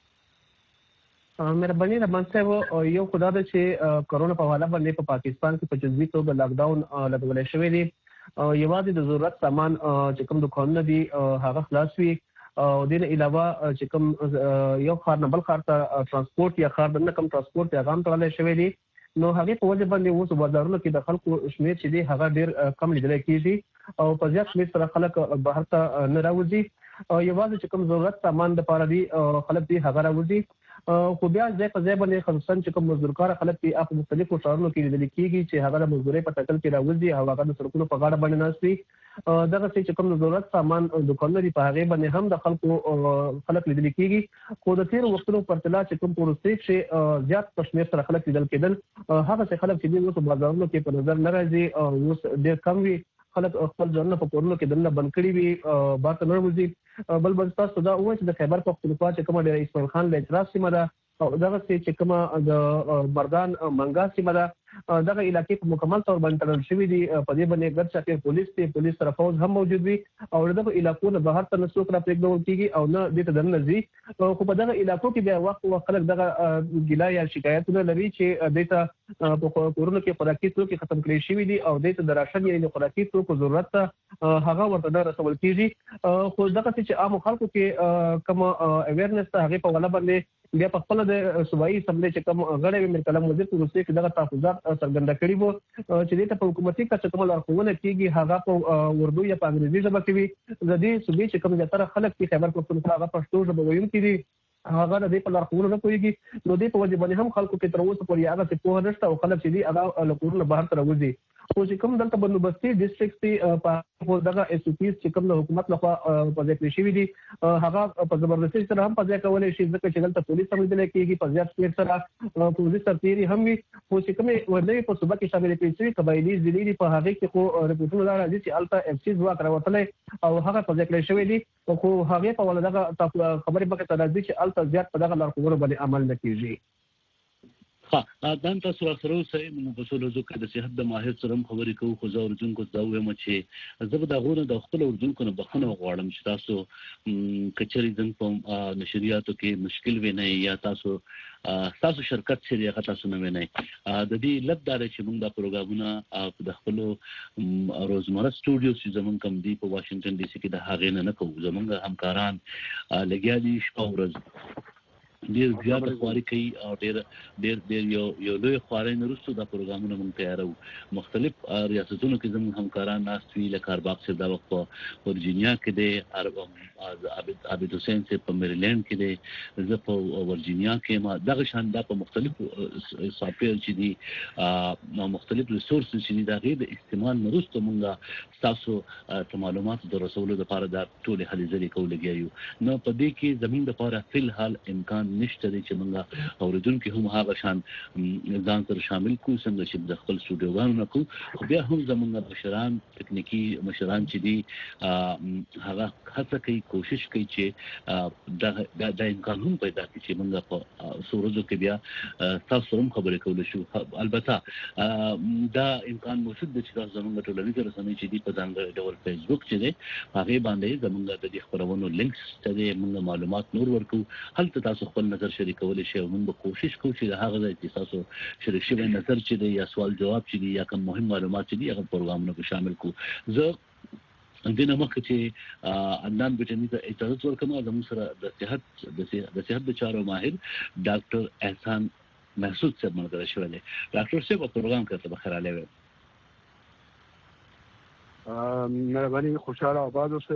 مهرباني رحمان صاحب یو خدای د چې کرونا په حواله باندې په پاکستان کې په جزوي توګه لاک ډاون لګول شوی دی. یوازې د ضرورت سامان چې کوم دکانونه دي هغه خلاص وي او دین علاوه چې کوم یو خار نه بل خار ته ترانسپورت یا خار نه کوم ترانسپورت یا غام تړل شوی دی نو هغه په وجه باندې اوس بازارونو کې د خلکو شمیر چې دی هغه ډیر کم لیدل کېږي او په زیات شمیر سره خلک بهر ته نه راوځي. یوازې چې کوم ضرورت سامان د پاره دی خلک دی هغه راوځي خو بیا ځای په ځای باندې خصوصا چې کوم مزدورکار خلک دی په مختلفو ښارونو کې لیدل کېږي چې هغه د مزدورۍ په ټاکل کې راوځي او هغه د سړکونو په غاړه باندې ناستي. دغه چې کوم ضرورت سامان دکانونه دی په هغه باندې هم د خلکو خلک لیدل کېږي خو د تیر وختونو په پرتله چې کوم پروسې چې زیات پښمیر سره خلک لیدل کېدل هغه څه خلک چې دی اوس بازارونو کې په نظر نه راځي او اوس ډېر کم وي خلک خپل ځانونه په کورونو کې دنه بند کړي وي بار ته نه وځي. بل بل تاسو دا وایي چې د خیبر پختونخوا چې کومه د اسماعیل خان له اعتراض سیمه ده او دغه چې کومه د مردان منګا سیمه ده دغه علاقې په مکمل تور باندې تړل شوی دي په دې باندې ګرځ چې پولیس ته پولیس سره فوج هم موجود وي او دغه علاقو نه بهر ته نسوک را پرېږدول کېږي او نه دې ته دننه ځي خو په دغه علاقو کې بیا وخت وخت خلک دغه ګیلا یا شکایتونه لري چې دې ته په کورونو کې خوراکي توکي ختم کړي شوي دي او دې ته د راشن یعنې خوراکي توکو ضرورت هغه ورته نه رسول کېږي خو دغه چې عام خلکو کې کوم اویرنس ته هغه په غلا باندې بیا په خپل د صوبایي اسمبلی چې کوم غړي امیر کلام وزیر په روسي کې دغه تحفظات څرګنده کړي وو چې دې ته په حکومتي کچه کوم لارښوونه کېږي هغه په اردو یا په انګریزي ژبه کې وي. د دې صوبې چې کوم زیاتره خلک چې خیبر پختونخوا هغه پښتو ژبه ویونکي دي هغه د دې په لارښوونه نه پوهېږي نو دې په وجه باندې هم خلکو کې تر اوسه پورې هغه څه پوهه نشته او خلک چې دي هغه له کورونو بهر ته راوځي. خو چې کوم دلته بندوبستي ډسټرکټ دي په دغه اس او پیز چې کوم د حکومت لخوا په ځای کړی شوي دي هغه په زبردستي سره هم په ځای کولی شي ځکه چې دلته پولیس هم لیدلی کېږي په زیات شمېر سره پولیس سرتېري هم وي خو چې کومې نوې په صوبه کې شاملې کړي شوي قبایلي ضلعې دي په هغې کې خو رپورټونه دا راځي چې هلته اف سي ځواک راوتلی او هغه په ځای کړی شوی دي خو هغې په وله دغه خبرې مخې ته راځي چې هلته زیات په دغه لارښوونو باندې عمل نه کېږي. ها دا تاسو سره اوسئ موږ په سولو ځکه د صحت د ماهر سره خبرې کوو خو زه اردوونکو ته وایم چې زه به دا غوونه د خپل اردوونکو نه بخښنه غواړم چې تاسو کچري زنګ په نشریاتو کې مشکل وینئ یا تاسو تاسو شرکت چې هغه تاسو نه وینئ د دې لږ دا چې موږ دا پروګرامونه د خپل روزمره سټوډیو چې زمونږ کم دی په واشنگټن ډي سي کې د هغې نه نه کوو زمونږ همکاران لګیا دي شپه ورځ ډېر زیاته خواري کوي او ډېر ډېر ډېر یو یو لوی خوارۍ نه وروسته دا پروګرامونه موږ تیاروو. مختلف ریاستونو کې زموږ همکاران ناست وي لکه ارباب صاحب دا وخت په ورجینیا کې دی عابد حسین صاحب په میریلینډ کې دی زه په ورجینیا کې ما دغه شان دا په مختلفو سافټویر چې دي مختلف ریسورسز چې دي د هغې د استعمال نه وروسته موږ ستاسو ته معلوماتو د رسولو دپاره دا ټولې هلې ځلې کوو لګیا یو نو په دې کې زموږ دپاره فی الحال امکان نشته دی چې موږ اورېدونکي هم هغه شان ځان سره شامل کړو څنګه چې د خپل سټوډیوګانو نه کوو خو بیا هم زموږ مشران تکنیکي مشران چې دي هغه هڅه کوي کوشش کوي چې دا امکان هم پیدا کړي چې موږ په څو ورځو کې بیا تاسو سره هم خبرې کولی شو. البته دا امکان موجود دی چې تاسو زموږ ټولنیزې رسنۍ چې دي په ځانګړي ډول فیسبوک چې دی هغې باندې زموږ د دې خپرونو لینکس ته دی موږ معلومات نور ورکوو هلته تاسو خپل نظر شریکولی شئ او موږ به کوشش کوو چې د هغه ځای چې تاسو شریک شوی نظر چې دی یا سوال جواب چې دی یا کوم مهم معلومات چې دي هغه پروګرامونو کې شامل کړو. زه دې نه مخکې چې عدنان بیټني ته اجازه ورکوم زموږ سره د صحت د صحت د چارو ماهر ډاکټر احسان محسود صاحب ملګری شوی دی. ډاکټر صاحب په پروګرام کې ته بخیر راغلی. مهرباني خوشاله آباد اوسئ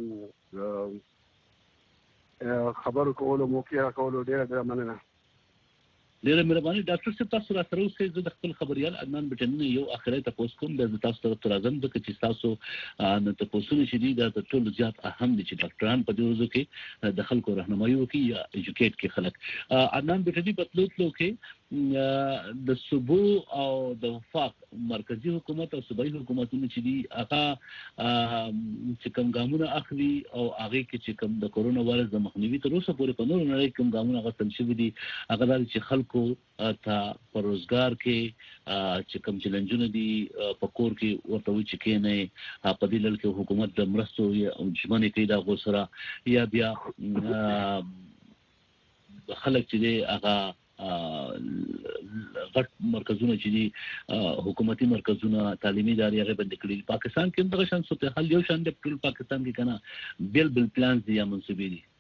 خبرو کولو موقع کولو ډیره ډیره مننه. ډیره مهرباني ډاکټر صاحب تاسو را سره اوسئ زه د خپل خبريال عدنان بټنی یو اخري تاسو کوم د تاسو ته راځم د چې تاسو نو تاسو نه شدي د ټول زیات اهم دي چې ډاکټران په دې ورځو کې د خلکو راهنمایي وکړي یا ایجوکیټ کې خلک عدنان بټنی په تلو کې د صوبو او د وفاق مرکزی حکومت او صوبایي حکومتونو چې دي هغه چې کوم ګامونه اخلي او هغه کې چې کوم د کورونا وایرس د مخنیوي تر اوسه پورې په نور نړۍ کوم ګامونه غوښتل شوي دي هغه د چې خلکو ته په روزګار کې چې کوم چیلنجونه دي په کور کې ورته وي چې کې نه په دې لړ کې حکومت د مرستو یا ژمنې کوي دا غوسره یا بیا خلک چې دي هغه غټ مرکزونه چې دي حکومتي مرکزونه تعلیمي ادارې هغه بند کړي پاکستان کې دغه شان صورت حال یو شان د ټول پاکستان کې کنه بل بل پلان دي یا منسوبې دي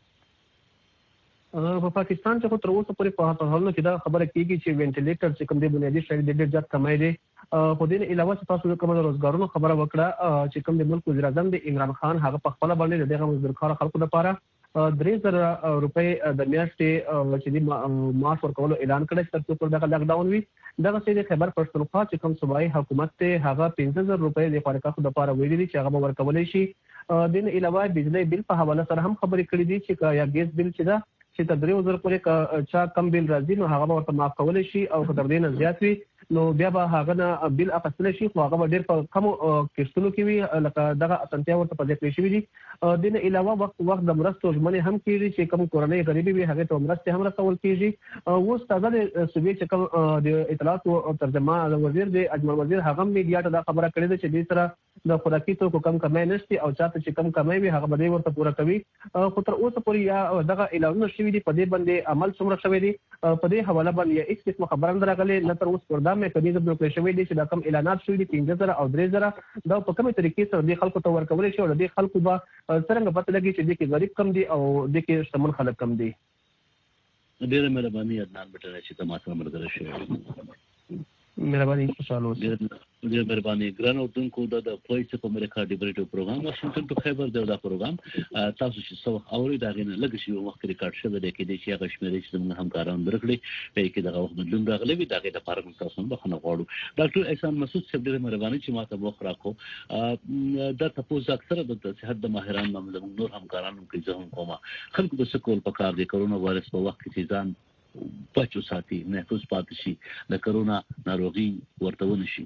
په پاکستان کې خو تر اوسه پورې په حالو کې دا خبره کیږي چې وینټیلیټر چې کوم دی بنیادی شی د ډېر زیات کمای دی خو دې علاوه تاسو کوم د روزګارونو خبره وکړه چې کوم د ملک وزیر اعظم د عمران خان هغه په خپل باندې دغه مزدورکار خلکو لپاره درې زره روپۍ د میاشتې چې د معاش ورکولو اعلان کړی چې تر څو دغه لاک ډاون وي دغه چې د خیبر پښتونخوا چې کوم صوبایي حکومت ته هغه پنځه زره روپۍ د خارقو لپاره ویلي دي چې هغه ورکولای شي د علاوه بجلی بل په حواله سره هم خبرې کړې دي چې یا ګیس بل چې دا چې تر درې زره پورې چا کم بل راځي نو هغه ورته معاف کولای شي او تر دې نه زیات وي نو بیا به هغه نه بل اخیستل شي خو هغه ډېر په کم کیسونو کې وي لکه دغه اسانتیا ورته په ذکر شوی دي د نه علاوه وخت وخت د مرستو ژمنې هم کیږي چې کوم کورنۍ غریبي وي هغه ته مرستې هم رسول کیږي اوس تازه د صوبې چې کوم د اطلاعات او ترجمه وزیر د اجمل وزیر هغه میډیا ته دا خبره کړې ده چې د سره د خوراکي توکو کم کمای نشته او چاته چې کم کمای وي هغه به ورته پوره کوي خو تر اوسه پورې یا دغه اعلانونه شوي دي په دې باندې عمل څومره شوی دی په دې حواله باندې هیڅ قسم خبره نه راغلي نه تر اوسه پردا مې کدي د بلوک شوی دي چې دا کم اعلانات شوي دي پنځه زره او درې زره دا په کومه طریقې سره د خلکو ته ورکول شي او د خلکو به څنګه پته لګي چې د کې غریب کم دي او د کې شتمن خلک کم دي ډیره مهرباني عدنان بټنه چې تاسو سره مرسته شوي مهرباني خوشاله اوسئ ډېر مهرباني ګران اوردونکو دا د وایس اف امریکا ډیبیټ پروګرام واشنگټن ټو خیبر دا پروګرام تاسو چې څو اوري دا غنه لږ شي وخت ریکارډ شوی دی کې د چې هغه شمیرې چې موږ همکاران درکړي په کې دغه وخت بدلون راغلی وي دا کې د پارک تاسو هم بخنه غواړو ډاکټر احسان مسعود صاحب ډېر مهرباني چې ماته وخت راکو دا تاسو اکثره د صحت د ماهران موږ نور همکارانو کې ځهم کومه خلکو د سکول په کار د کورونا وایرس په وخت کې ځان بچو ساتي محفوظ پاتې شي د کورونا ناروغي ورته ونشي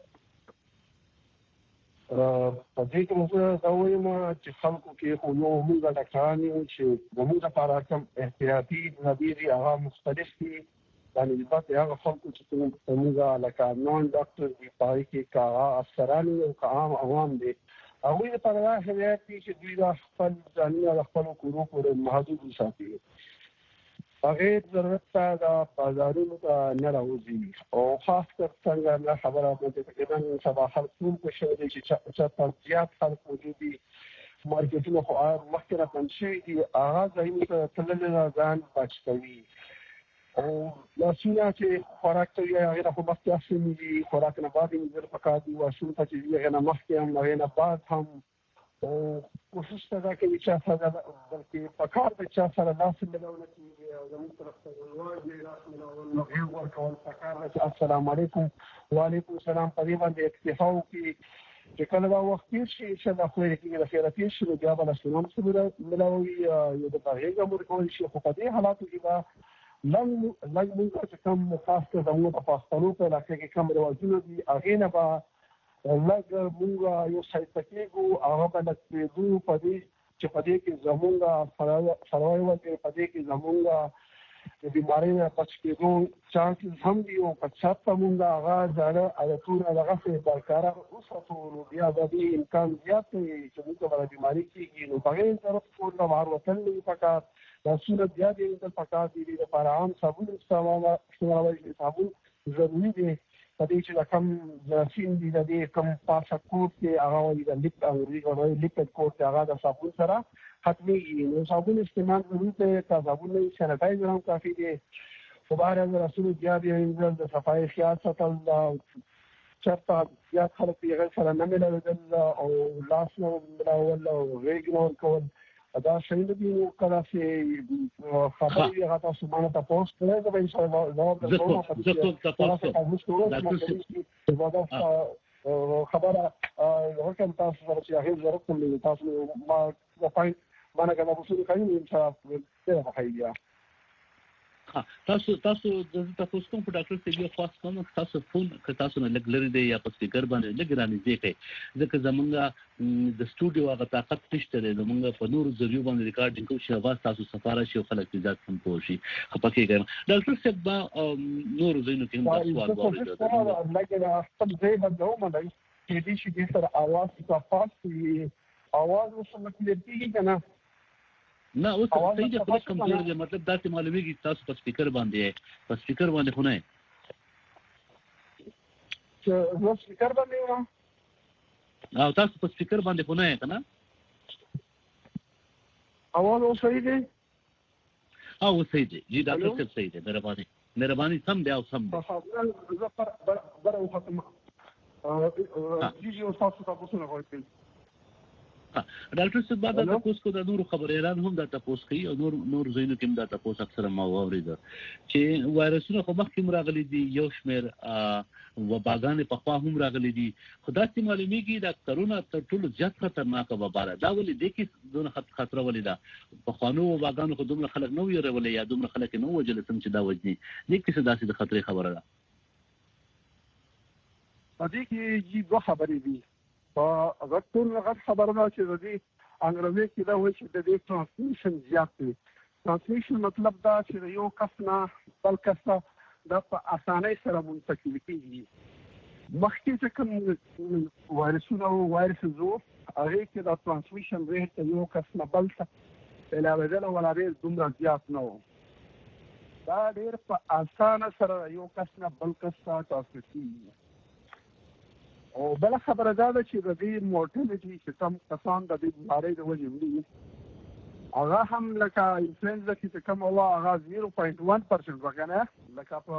په دې کې موږ دا وایم چې خلکو کې خو نو موږ ډاکټران یو چې موږ لپاره کوم احتیاطي تدابیر هغه مختلف دي باندې د هغه خلکو چې موږ لکه نون ډاکټر دی پای کې کا افسران او عام عوام دي هغه لپاره هغه چې دوی د خپل ځانونه خپل کورو پورې محدود وساتي هغه ضرورت ته د بازارونو ته نه راوځي او خاص کر څنګه نه خبره ده چې نن سبا خلکو په شوه دي چې چې زیات خلک موجود دي مارکیټونه خو مخکې را بند شوي دي هغه ځایونو ته تلل نه ځان بچ کوي او لاسونه چې خوراک ته یې هغه خو مخکې اصلي دي خوراک نه بعد یې ځل پکا دي واشون ته چې هغه نه مخکې هم هغه نه بعد هم او کوشش ته دا کوي چې څنګه بلکې پکار د چا سره لاس ملونه کیږي او زموږ طرف ته وایي لاس ملونه نو یو ورکول پکار چې السلام علیکم وعلیکم السلام په دې باندې اکتفا وکړي چې کله دا وخت شي چې دا خو یې کې د خیراتي شنو بیا به سلام سره ملوي یو د هغه امر کوي چې خو په دې حالاتو کې دا لږ لږ موږ چې کوم خاص ته زموږ په پښتنو په علاقه کې کوم رواجونه دي هغه نه به لږ موږ یو سایت کېږو هغه به لکېږو په دې چې په دې کې زموږ سروای وکړي په دې کې زموږ د بیمارۍ نه بچ کېدو چانسز هم دي او په چا ته موږ هغه ځاله عادتونه دغه څه برقرار وساتو نو بیا د دې امکان زیات دی چې موږ به بیماری کېږي نو په هغې طرف ټول بهر وتل نه پکار دا صورت بیا دې د پکار دي لپاره عام صابون استعمال صابون ضروري دی په دې چې کوم ځینې دي د دې کوم پاسه کوټ کې هغه وایي د لیپ انګریزي کوي لیپټ کوټ هغه د صابون سره حتمي نو صابون استعمال ضروري دی که صابون نه سانیټایزر هم کافي دی خو بهر از رسول بیا بیا د صفایي خیال ساتل چېرته زیات خلک یې سره نه ملېدل او لاس نه ملاول او غېږ نه ورکول دا شي د دې کله چې خبرې هغه تاسو باندې تاسو ته به ان شاء الله جواب درکوم زه ټول تاسو خبره هوکم تاسو سره چې هغه ضرورت کوم تاسو ما په باندې کومه وسیله کوي ان شاء الله څه راځي. ها تاسو تاسو د تاسو کوم په ډاکټر ته یو خاص کوم تاسو فون که تاسو نه لګ لري دی یا په سپیکر باندې لګ رانه دی کوي ځکه زمونږه د سټوډیو هغه طاقت نشته دی زمونږه په نور ذریعو باندې ریکارډینګ کوو چې اواز تاسو سفاره شي او خلک ځات هم پوښي خپکه ګرم ډاکټر صاحب با نور زینو کې هم سوال وایي لکه خپل ځای بدلو مله چې دې شي د سره اواز تاسو اواز وسمه کلیږي کنه نه اوس صحیح ده خو کمزور دی مطلب دا چې معلومیږي تاسو په سپیکر باندې په سپیکر باندې خو نه چې نو سپیکر باندې و او تاسو په سپیکر باندې خو نه کنه اواز اوس صحیح دی او صحیح دی جی ډاکټر صاحب صحیح دی مهرباني مهرباني سم دی او سم دی زه پر بر او ختم ا جی او تاسو تاسو نه کوي ډاکټر صاحب دا تاسو کو د نور خبريران هم دا تاسو کوي او نور نور زینو کې دا تاسو اکثر ما واورید چې وایرسونه خو مخکې راغلي دي یو شمېر وباګانې په خوا هم راغلي دي خدا چې معلومیږي دا کرونا تر ټولو زیات خطرناک وبا ده دا ولې د کې دونه خطر ولې ده په خوانو وباګانو خو دومره خلک نو یې یا دومره خلک نو وجل سم چې دا وځي د کې څه داسې د خطرې خبره ده پدې کې جی دوه خبرې دي هغه ټول هغه خبرونه چې د دې انګریزي کې دا وایي چې د دې ترانسمیشن زیات دی ترانسمیشن مطلب دا چې یو کس نه بل کس ته د په اسانۍ سره منتقل کیږي مخکې چې کوم وایرسونه او وایرسزو هغه کې د ترانسمیشن ریټ یو کس نه بل ته علاوه ده ولا ډېر دومره زیات نه و دا ډېر په اسانه سره یو کس نه بل کس ته تاسو کیږي او بل خبره دا ده چې د دې مورټالټي چې کم کسان د دې بیمارۍ د وجې مري هغه هم لکه انفلوئنزا چې کوم هوا هغه صفر پوینټ واحد پرسنټ وګڼه لکه په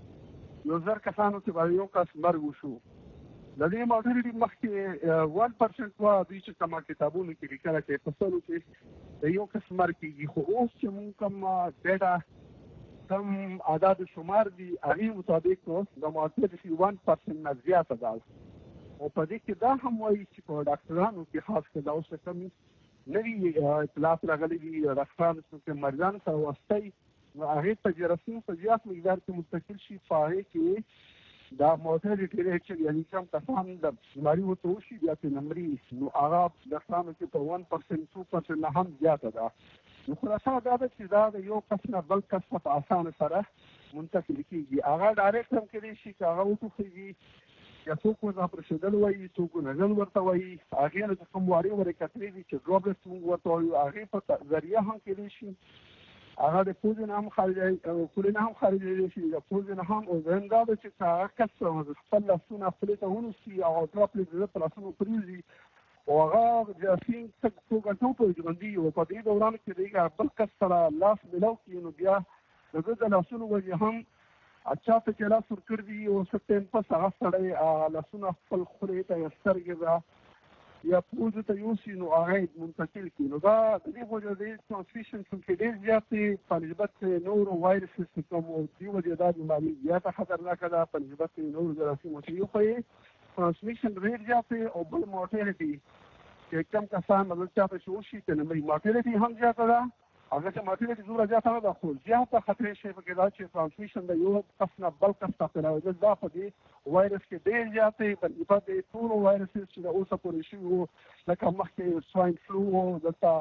یو زر کسانو کې به یو کس مرګ وشو د دې مورټالټي مخکې واحد پرسنټ وا دوی چې کومه کتابونو کې لیکل چې په سلو کې د یو کس مرګ کېږي خو اوس چې موږ کوم ډیټا کم عدد شمار دي هغې مطابق د مورټالټي واحد پرسنټ نه زیاته ده او په دې کې دا هم وایي چې په ډاکټرانو کې خاص کر دا اوس کوم نوي اطلاعات راغلي دي ډاکټرانو چې مریضان سره واسطه نو هغه په جراثیم په زیات مقدار کې مستقل شي فاهي کې دا مورټالټي ریټ چې یعنی کوم کسان د بیماري وته وشي بیا په نمبري نو هغه ډاکټرانو کې په واحد پرسنټ دوه پرسنټ هم زیاته ده نو خلاصه دا ده چې دا یو کس نه بل کس په اسانه سره منتقل کیږي هغه ډایرکټ هم کېدای شي چې هغه وټوخیږي یا څوک ورته پرشدل وایي څوک نزل ورته وایي هغې نه چې کوم وارې ورې کترې دي چې ډروبلټس موږ ورته وایو هغې په ذریعه هم کېدای شي هغه د پوزې نه هم خارجوي خولې نه هم خارجولی شي د پوزې نه هم او دویم دا ده چې هغه کس خپل لاسونه خولې ته ونیسي او ډروپلټ د ده په لاسونو پرېږدي او هغه جراثیم څه څو ګنټو پورې ژوندي او په دې دوران کې د بل کس سره لاس ملو کړي نو بیا د ده د لاسونو وجې هم اچھا ته چې لاس ورکړ دي او څه ټایم پس هغه سړی لاسونه خپل خولې ته یا سترګې ته یا پوزې ته یوسي نو هغه منتقل کړي نو دا د دې وجه د ترانسمیشن چونکې ډېر زیات دی په نسبت نورو وایرسز چې کوم دې وجې دا بیماري زیاته خطرناکه ده په نسبت نورو جراثیمو چې یو خو یې ترانسمیشن ډېر زیات دی او بل مورټالټي چې کم کسان مطلب چاته چې وشي که نمري مورټالټي هم زیاته ده هغه چې مورټالټي دومره زیاته نه ده خو زیاته خطرې شی پکې دا چې ترانسمیشن د یو کس نه بل کس ته پرېږدل دا په دې وایرس کې ډېر زیات دی په نسبت د ټولو وایرسز چې د اوسه پورې شوي وو لکه مخکې سواین فلو و دلته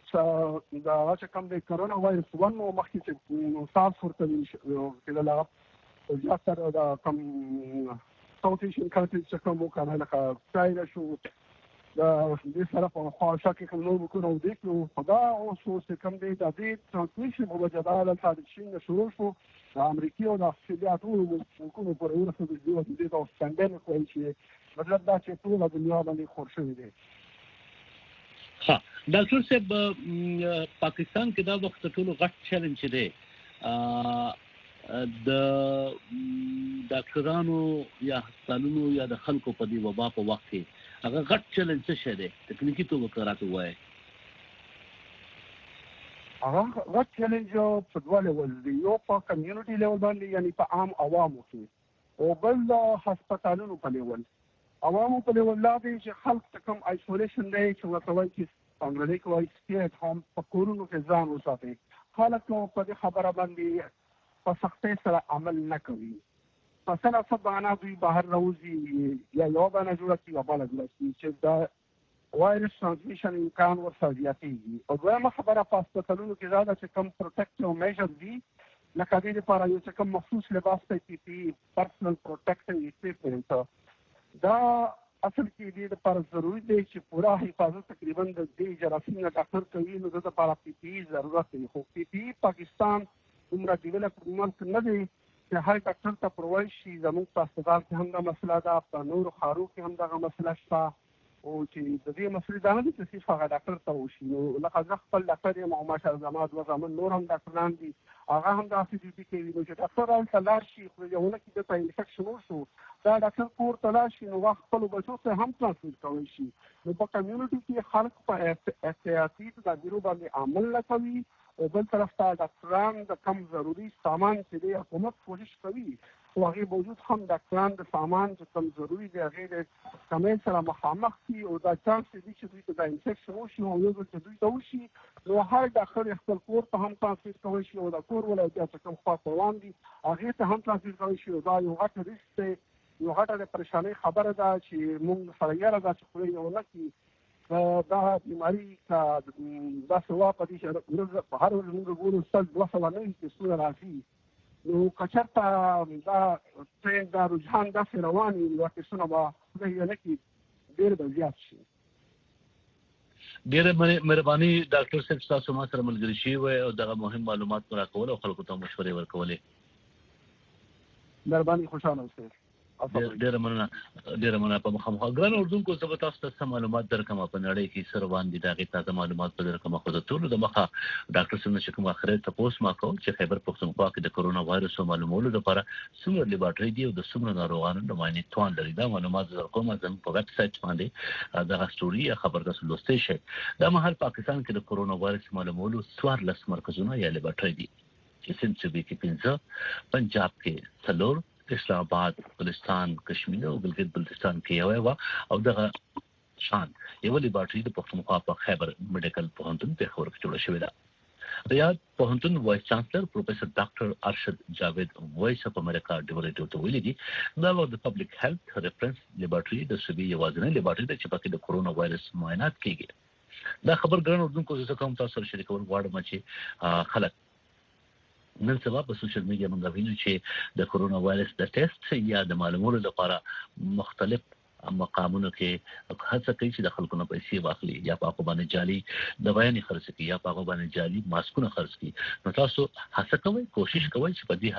د هغه چې کوم دی کرونا وایرس ون و مخکې چې سارس ورته کېدل هغه زیاتره د کوم ساوث ایشین کنټریز چې کوم و که نه لکه چاینا شو د دې سره په خواصه کې کوم نور ملکونه ودې کړو خو دا اوس اوس کوم دی د دې ترانسمیشن په وجه دا دلته د چین نه شروع شو د امریکې او د استرالیا ټولو ملکونو پورې ورسېدو دې ته دې ته پنډمیک وایي چې مطلب دا چې ټوله دنیا باندې خور شوی دی ها ډاکټر صاحب پاکستان کې دا وخت ټولو غټ چیلنج دی د ډاکټرانو یا هسپتالونو یا د خلکو په دې وبا په وخت کې هغه غټ چیلنج څه شی دی تکنیکي توګه راته ووایي هغه غټ چیلنج په دوه لیول دی، یو په کمیونټي لیول باندې یعنی په عام عوامو کې، او بل د هسپتالونو په لیول. عوامو په لیول لا دی چې خلک ته کوم آیسولیشن دی چې ورته وایي چې انګریزي کې وایي سټې اټ هوم، په کورونو کې ځان وساتئ. خلک نو په دې خبره باندې په سختۍ سره عمل نه کوي. مثلا څه بهانه دوی بهر راوځي یا یوه بهانه جوړه کړي یا بله جوړه کړي چې د وایرس ترانسمیشن امکان ورسره زیاتېږي. او دویمه خبره په هسپتالونو کې دا ده چې کوم پروټیکټیو میژر دي، لکه دې دپاره یو څه کوم مخصوص لباس دی، پي پي ای، پرسنل پروټیکټیو اکویپمنټ، دا اصل کې دې دپاره ضروري دی چې پوره حفاظت تقریبا د دې جراثیم نه ډاکټر کوي، نو د دپاره پي پي ای ضرورت دی. خو پي پي ای پاکستان دومره ډیولپ ملک نه دی چې هر ډاکټر ته پرووایډ شي. زموږ په هسپتال کې هم دا مسله ده، په نورو ښارو کې هم دغه مسله شته، او چې د دې مسلې دا نه دي چې صرف هغه ډاکټر ته وشي. نو لکه زه خپل ډاکټر یم او ماشاءالله زما دوه زامن نور هم ډاکټران دي، هغه هم داسې ډیوټي کوي. نو چې ډاکټر هلته لاړ شي خو یو ونه کې دته انفیکشن وشو، دا ډاکټر کور ته لاړ شي نو هغه خپلو بچو ته هم ترانسمیټ کولی شي. نو په کمیونټي کې خلک په احتیاطي تدابیرو باندې عمل نه کوي، او بل طرف ته ډاکټران د کم ضروري سامان چې دی حکومت کوشش کوي، خو هغې باوجود هم ډاکټران د سامان چې کم ضروري دی هغې د کمۍ سره مخامخ دي، او دا چانس دی چې دوی ته دا انفیکشن وشي او یو ځل چې دوی ته وشي نو هر ډاکټر خپل کور ته هم ترانسمیټ کولی شي، او دا کور ولایت چې کوم خوا روان دي هغې ته هم ترانسمیټ کولی شي. او دا یو غټ ریسک دی، یو غټه د پریشانۍ خبره ده چې موږ سره یاره ده چې خدای یو نه کړي دا بیماري که داسې وا په دې چې په هر ورځ موږ ګورو سل دوه سوه نوي کیسونه راځي، نو که چېرته دا ټرین دا رجحان داسې روان وي نو دا کیسونه به خدای یې نه کړي ډېر به زیات شي. ډېره مهرباني ډاکټر صاحب، ستاسو ما سره ملګري شوي وی او دغه مهم معلومات مو راکول او خلکو ته مشورې ورکولې. مهرباني، خوشحاله اوسئ. ډېره مننه ډېره مننه. په مخامخ ګران اردوونکو زه به تاسو ته څه معلومات درکړم په نړۍ کې څه روان دي د هغې تازه معلومات به درکړم. خو د ټولو د مخه ډاکټر صاحب نه چې کوم آخرت تپوس ما کوم چې خیبر پښتونخوا کې د کرونا وایرس معلومولو لپاره څومره لیبارټرۍ دي او د څومره ناروغانو نماینې توان لري. دا معلومات زه درکوم زموږ په ویب سایټ باندې دغه سټوري یا خبر تاسو لوستی شئ. دا مهال پاکستان کې د کرونا وایرس معلومولو څوارلس مرکزونه یا لیبارټرۍ دي چې سند صوبې کې پنځه، پنجاب کې څلور، اسلام آباد، بلوچستان، کشمیر او ګلګت بلتستان کې یو یو او دغه شان یو لیبارټرۍ د پښتونخوا په خیبر میډیکل پوهنتون پېښور کې جوړه شوې ده. د یاد پوهنتون وایس چانسلر پروفیسر ډاکټر ارشد جاوید وایس اف امریکا ډیولټیو ته ویلي دي دا د پبلک هیلث ریفرنس لیبارټرۍ د صوبې یوازینۍ لیبارټرۍ ده چې پکې د کرونا وایرس معاینات کیږي. دا خبر ګران اردوونکو زه کوم تاسو سره شریکول غواړم چې خلک نن سبا په سوشل میډیا باندې ویني چې د کرونا وایرس د ټیسټ یا د معلومولو لپاره مختلف مقامونو کې هڅه کوي چې د خلکو نه پیسې واخلي یا په هغه باندې جعلي دوايانې خرڅ کړي یا په هغه باندې جعلي ماسکونه خرڅ کړي. نو تاسو هڅه کوئ، کوشش کوئ چې په دې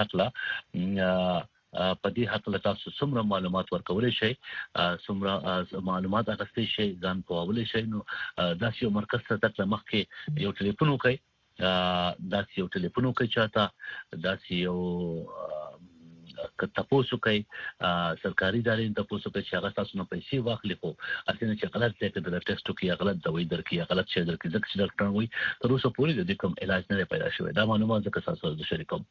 حق په دې حق له تاسو څومره معلومات ورکولی شئ، څومره معلومات اخیستی شئ، ځان پوهولی شئ. نو داسې یو مرکز ته تګ له مخکې یو ټلیفون وکړئ، داسې یو ټلیفون وکړئ چاته، داسې یو که تپوس وکړئ سرکاري ادارې ته تپوس وکړئ چې هغه تاسو نه پیسې واخلي، خو هسې نه چې غلط ځای کې د ټیسټ وکړي یا غلط دوايي درکړي یا غلط شی درکړي. ځکه چې ډاکټران وایي تر اوسه پورې د دې کوم علاج نه دی پیدا شوی. دا معلومات ځکه تاسو سره زه شریکوم.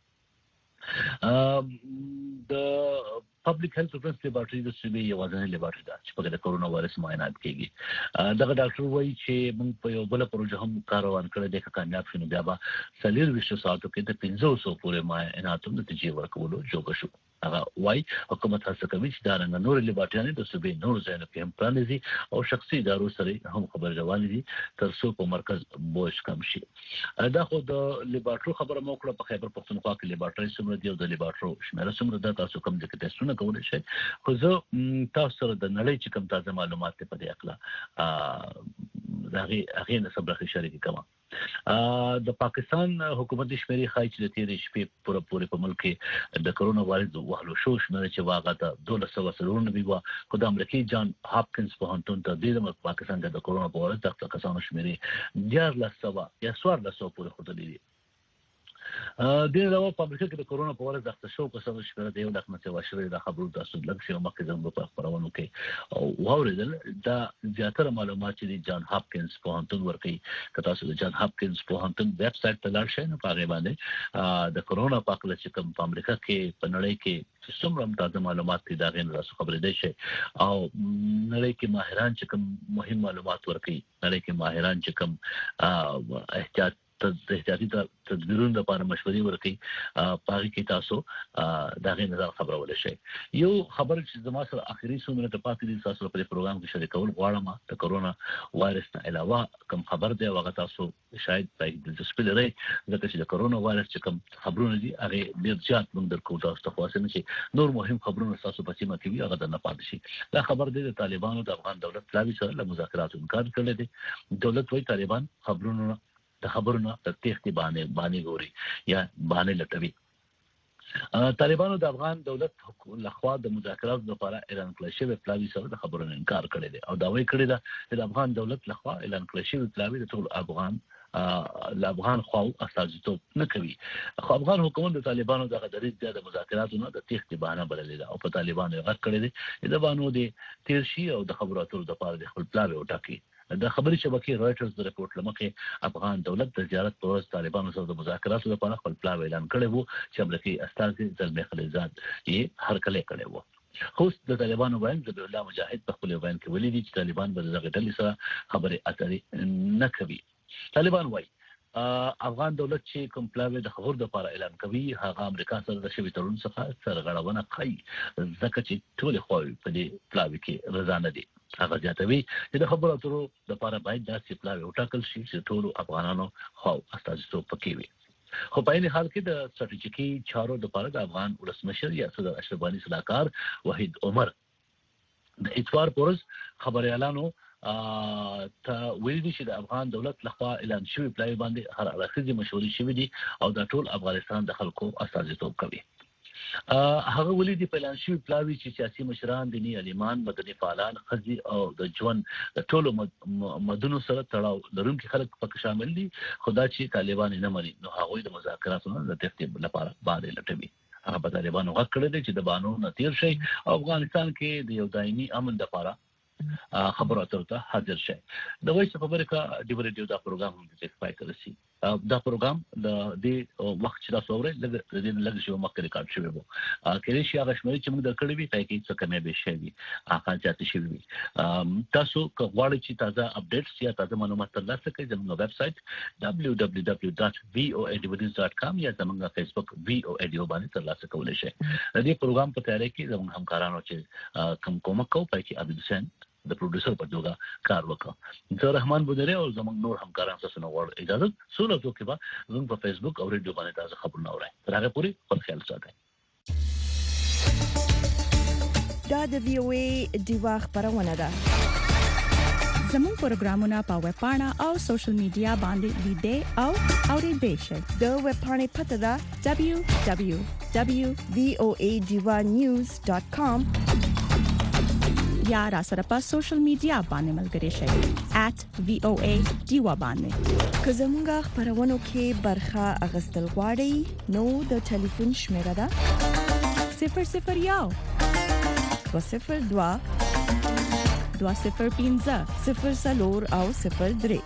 د پبلک هیلث ریفرنس لیبارټرۍ د صوبې یوازینۍ لیبارټرۍ ده چې پکې د کرونا وایرس معاینات کیږي. دغه ډاکټر وایي چې موږ په یو بله پروژه هم کار روان کړی دی، که کامیاب شو نو بیا به څلېرویشتو ساعتو کې د پنځه سوو پورې معایناتو نتیجې ورکولو جوګه شو. هغه وایي حکومت هڅه کوي چې دا رنګه نورې لیبارټریانې د صوبې نورو ځایونو کې هم پرانیزي او شخصي ادارو سره هم خبرې روانې دي تر څو په مرکز بوج کم شي. دا خو د لیبارټرو خبره مو وکړه. په خیبر پښتونخوا کې لیبارټرۍ څومره دي او د لیبارټرو شمېره څومره ده، تاسو کوم ځای کې ټیسټونه کولی شئ. خو زه تاسو سره د نړۍ چې کوم تازه معلومات دي په دې هکله د هغې نه څه برخې شریکې کوم. د پاکستان حکومت شمېرې ښایي چې د تېرې شپې پوره پورې په ملک کې د کرونا وایرس د وهلو شو شمېره چې وه هغه د دولس سوه څلور نوي وه، خو د امریکې جان هاپکنز پوهنتون ته د پاکستان کې د کرونا په وایرس دغه کسانو شمېرې دیارلس سوه یا څوارلس سوه پورې ښودلې دي. د علاوه په امریکا کې د کورونا په اړه د اختصاصو کسانو شمېر د یو لک نه څو شوی د خبرو تاسو لږ شي مخکې زموږ په خبرونو کې او واوریدل دا زیاتره معلومات چې د جان هاپکینز پوهنتون ورکړي که تاسو د جان هاپکینز پوهنتون ویب سټ ته لاړ شئ نو په هغه باندې د کورونا په اړه چې کوم په امریکا کې په نړۍ کې څومره تازه معلومات دي دا غوښنه تاسو خبرې دي شي او نړۍ کې ماهران چې کوم مهم معلومات ورکړي نړۍ کې ماهران چې کوم احتیاط د احتیاطي تدبیرونو لپاره مشورې ورکړي په هغه کې تاسو دا غي نظر خبرول شي یو خبر چې زما سره اخري څو منټه پاتې دي تاسو په پروګرام کې شریکول غواړم د کورونا وایرس نه علاوه کوم خبر دی هغه تاسو شاید په دلچسپي لري ځکه چې د کورونا وایرس چې کوم خبرونه دي هغه ډیر زیات موږ درکو تاسو ته خاصه نه شي نور مهم خبرونه تاسو په سیمه کې وي هغه د نه پاتې شي دا خبر دی د طالبانو د افغان دولت پلاوی سره له مذاکراتو انکار کړی دی دولت وايي طالبان خبرونه د خبرونه د تختی باندې باندې ګوري یا باندې لټوي طالبانو د افغان دولت لخوا د مذاکراتو لپاره اعلان کړی شوی پلاوی سره د خبرونو انکار کړی دی او دا وایي کړی دی چې د افغان دولت لخوا اعلان کړی شوی پلاوی د ټول افغان د افغان خو استازیتوب نه کوي خو افغان حکومت د طالبانو د غداري د مذاکراتو نه د تختی باندې بللی دی او په طالبانو غږ کړی دی د باندې د تیرشي او د خبراتو لپاره د خپل پلاوی وټاکي د خبري شبکې رائټرز د ریپورت لمخې افغان دولت د زیارت پر ورځ طالبانو سره د مذاکراتو لپاره خپل پلاوی اعلان کړی وو چې امریکایي استازي زلمي خلیزاد یې هرکلی کړی وو خو د طالبانو باندې د الله مجاهد په خپل بیان کې ویلي دي چې طالبان به دغه ډلې سره خبرې اترې نه کوي طالبان وايي افغان دولت چې کوم پلاوی د خبر د لپاره اعلان کوي هغه امریکا سره د شوی تړون څخه سرغړونه کوي ځکه چې ټول خو په دې پلاوی کې رضا نه دي هغه ځاتوي چې د خبرو اترو د لپاره باید داسې پلاوی وټاکل شي چې ټول افغانانو خو استازیتوب پکې وي خو په این حال کې د ستراتیژیکي چارو د لپاره د افغان ولسمشر یا صدر اشرف غني صلاحکار وحید عمر د اتوار پورز خبري اعلانو ته ویل دي چې د افغان دولت لخوا اعلان شوی پلاوی باندې هر اړخیزه مشورې شوې دي او د ټول افغانستان د خلکو استازیتوب کوي هغه ولې د اعلان شوی پلاوی چې سیاسي مشران دیني عالمان مدني فعالان خزي او د ژوند د ټولو مدنو سره تړاو لرونکي خلک پکې شامل دي خدا چې طالبان نه مني نو هغه د مذاکراتو د ترتیب لپاره باندې لټوي هغه په طالبانو غږ کړی دی چې د بانو نتیر شي افغانستان کې د یو دایمي امن لپاره خبرو اترو ته حاضر شي د وایس اف امریکا ډیو ریډیو دا پروګرام هم د سپای کړی دا پروګرام د دې وخت چې تاسو اورئ د دې لږ شی مخکې ریکارډ شوی وو کله چې هغه شمېر چې موږ درکړی وي پای کې څه کمې به شي هغه ځاتې شوی وي تاسو غواړئ چې تازه اپډیټس یا تازه معلومات ترلاسه کړئ زموږ ویب سټ دبليو دبليو دبليو ډاټ وي او اي ډي ډاټ کام یا زموږ فیسبوک وي او اي ډي باندې ترلاسه کولای شئ د دې پروګرام په تیاری کې زموږ همکارانو چې کوم کومک کوي پای کې عبد حسین د پروډوسر په توګه کار وکړ زه رحمان بودره او زموږ نور همکاران تاسو نو ور اجازه سولو ته کې با زموږ په فیسبوک او ریډیو باندې تاسو خبرونه اورئ تر هغه پورې خپل خیال ساتئ دا د وی او ای دیوا خبرونه ده زموږ پروګرامونه په ویب پاڼه او سوشل میډیا باندې لیدئ او اورئ شئ د ویب پاڼې پته ده دبليو دبليو دبليو وی او ای دیوا نیوز ډاټ کام یا را سره په سوشل میډیا باندې ملګری شئ at v o a diwa باندې که زموږ خبرونو کې برخه اغستل غواړئ نو د ټلیفون شمیره ده صفر صفر یو دو صفر دوا دو صفر پنځه صفر څلور او صفر درې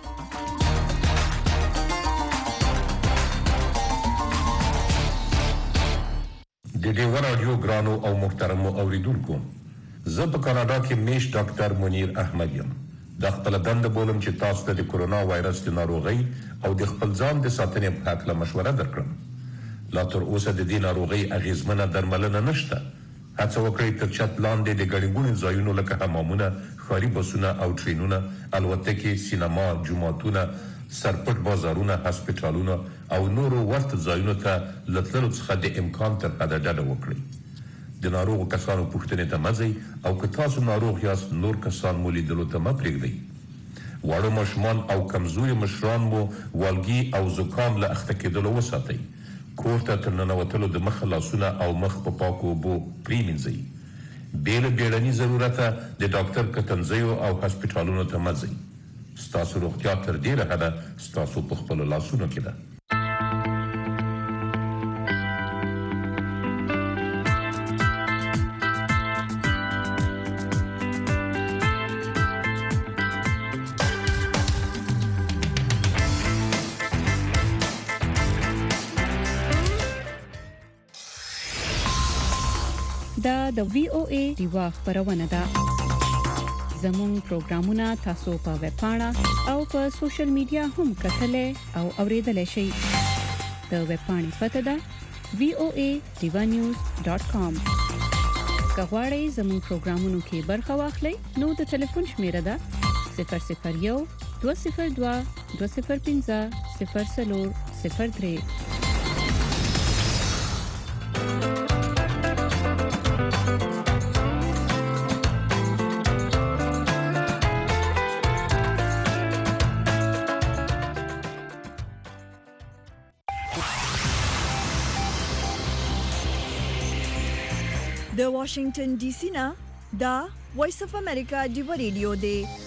د دې رادیو ګرانو او محترمو اوریدونکو زه په کاناډا کې میش ډاکټر منیر احمد یم د خپل دند بولم چې تاسو ته د کورونا وایرس د ناروغي او د خپل ځان د ساتنې په اړه مشوره درکړم لا تر اوسه د دې ناروغي اغیزمنه درملنه نشته هڅه وکړئ تر چت لاندې د ګڼګونو ځایونو لکه حمامونه ښاري بسونه او ټرینونه الوتکې سینما جوماتونه سرپټ بازارونه هسپتالونه او نورو ورته ځایونو ته لتلو څخه د امکان تر حده ډډه وکړئ د ناروغو کسانو پوښتنې ته مه ځئ او که تاسو ناروغ یاست نور کسان مو لیدلو ته مه پرېږدئ واړه ماشومان او کمزوري مشران مو والګي او زکام له اخته کېدلو وساتئ کور ته تر ننوتلو د مخه لاسونه او مخ په پاکو اوبو پرېمینځئ بې له بیړني ضرورته د ډاکټر کتنځیو او هسپتالونو ته مه ځئ ستاسو روغتیا تر ډېره حده ستاسو په خپلو لاسونو کې ده دا د وی او ای دیوا خبرونه ده. زموږ پروګرامونه تاسو په ویب پاڼه او په سوشل میډیا هم کتلای او اوریدلای شئ. د ویب پاڼې پته ده وی او ای دیوا نیوز ډاټ کام. که غواړئ زموږ پروګرامونو کې برخه واخلئ نو د ټلیفون شمیره ده صفر صفر یو دوه صفر دوه دوه صفر پنځه صفر څلور صفر درې. د واشنگټن ډي سي نه دا وایس اف امریکا دی ریډیو دی.